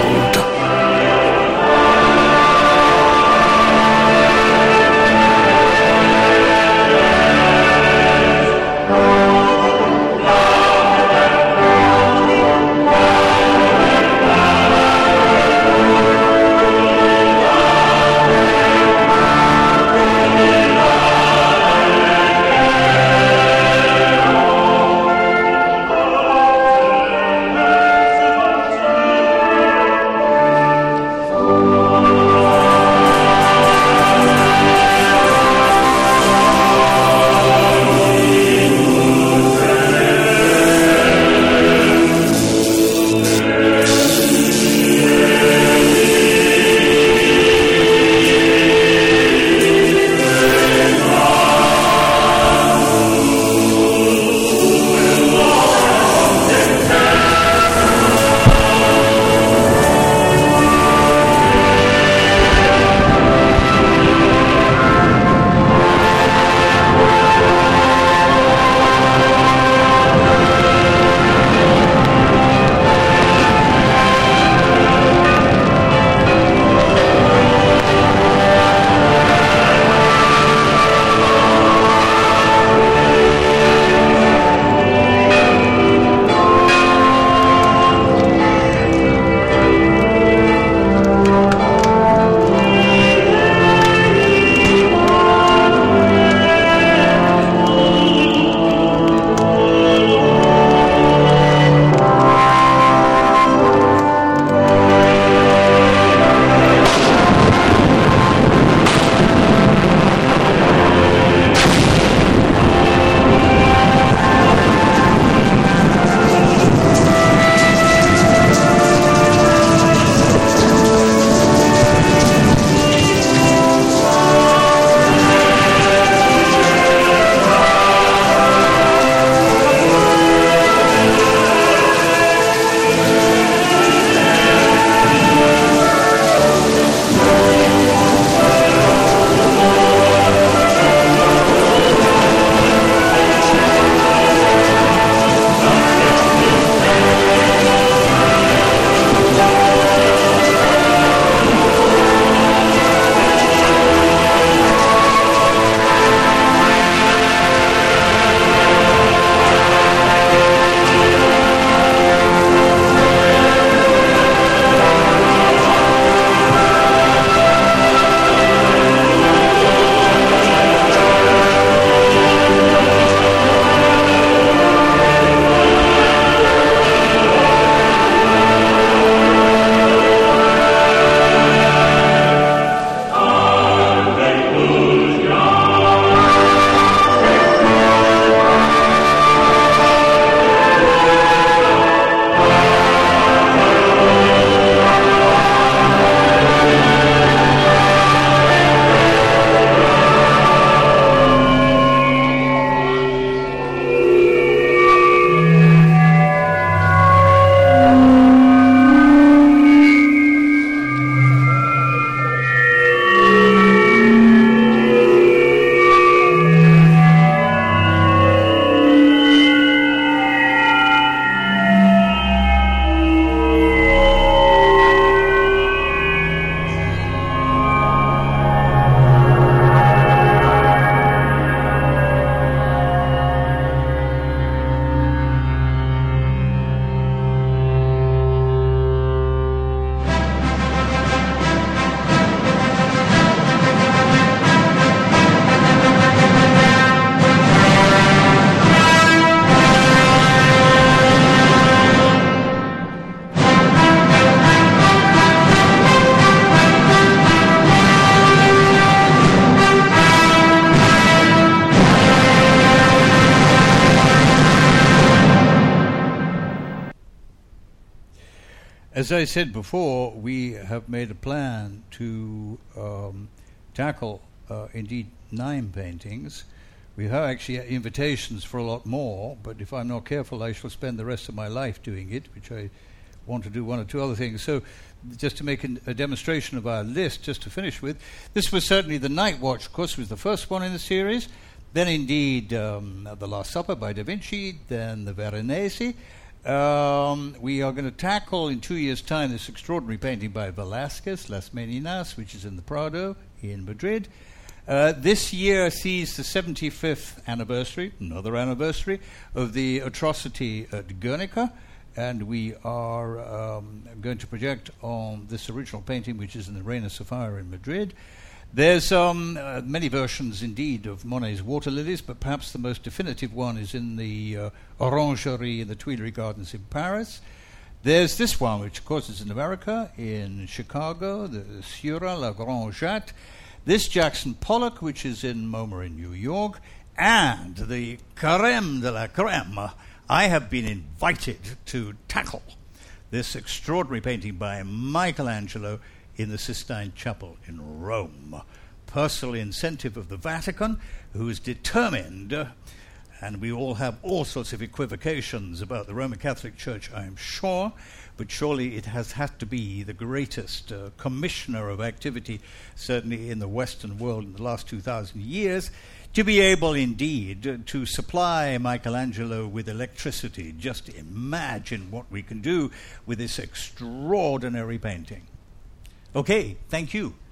As I said before, we have made a plan to um, tackle, uh, indeed, nine paintings. We have actually invitations for a lot more, but if I'm not careful, I shall spend the rest of my life doing it, which I want to do one or two other things. So just to make an, a demonstration of our list, just to finish with, this was certainly The Night Watch, of course, was the first one in the series. Then, indeed, um, The Last Supper by Da Vinci, then The Veronese. Um, we are going to tackle in two years' time this extraordinary painting by Velázquez, Las Meninas, which is in the Prado in Madrid. Uh, this year sees the seventy-fifth anniversary, another anniversary, of the atrocity at Guernica, and we are um, going to project on this original painting, which is in the Reina Sofia in Madrid. There's um, uh, many versions, indeed, of Monet's Water Lilies, but perhaps the most definitive one is in the uh, Orangerie in the Tuileries Gardens in Paris. There's this one, which, of course, is in America, in Chicago, the Seurat La Grande Jatte. This Jackson Pollock, which is in MoMA in New York. And the crème de la crème, I have been invited to tackle this extraordinary painting by Michelangelo in the Sistine Chapel in Rome. Personal incentive of the Vatican, who is determined, uh, and we all have all sorts of equivocations about the Roman Catholic Church, I am sure, but surely it has had to be the greatest uh, commissioner of activity, certainly in the Western world in the last two thousand years, to be able indeed uh, to supply Michelangelo with electricity. Just imagine what we can do with this extraordinary painting. Okay, thank you.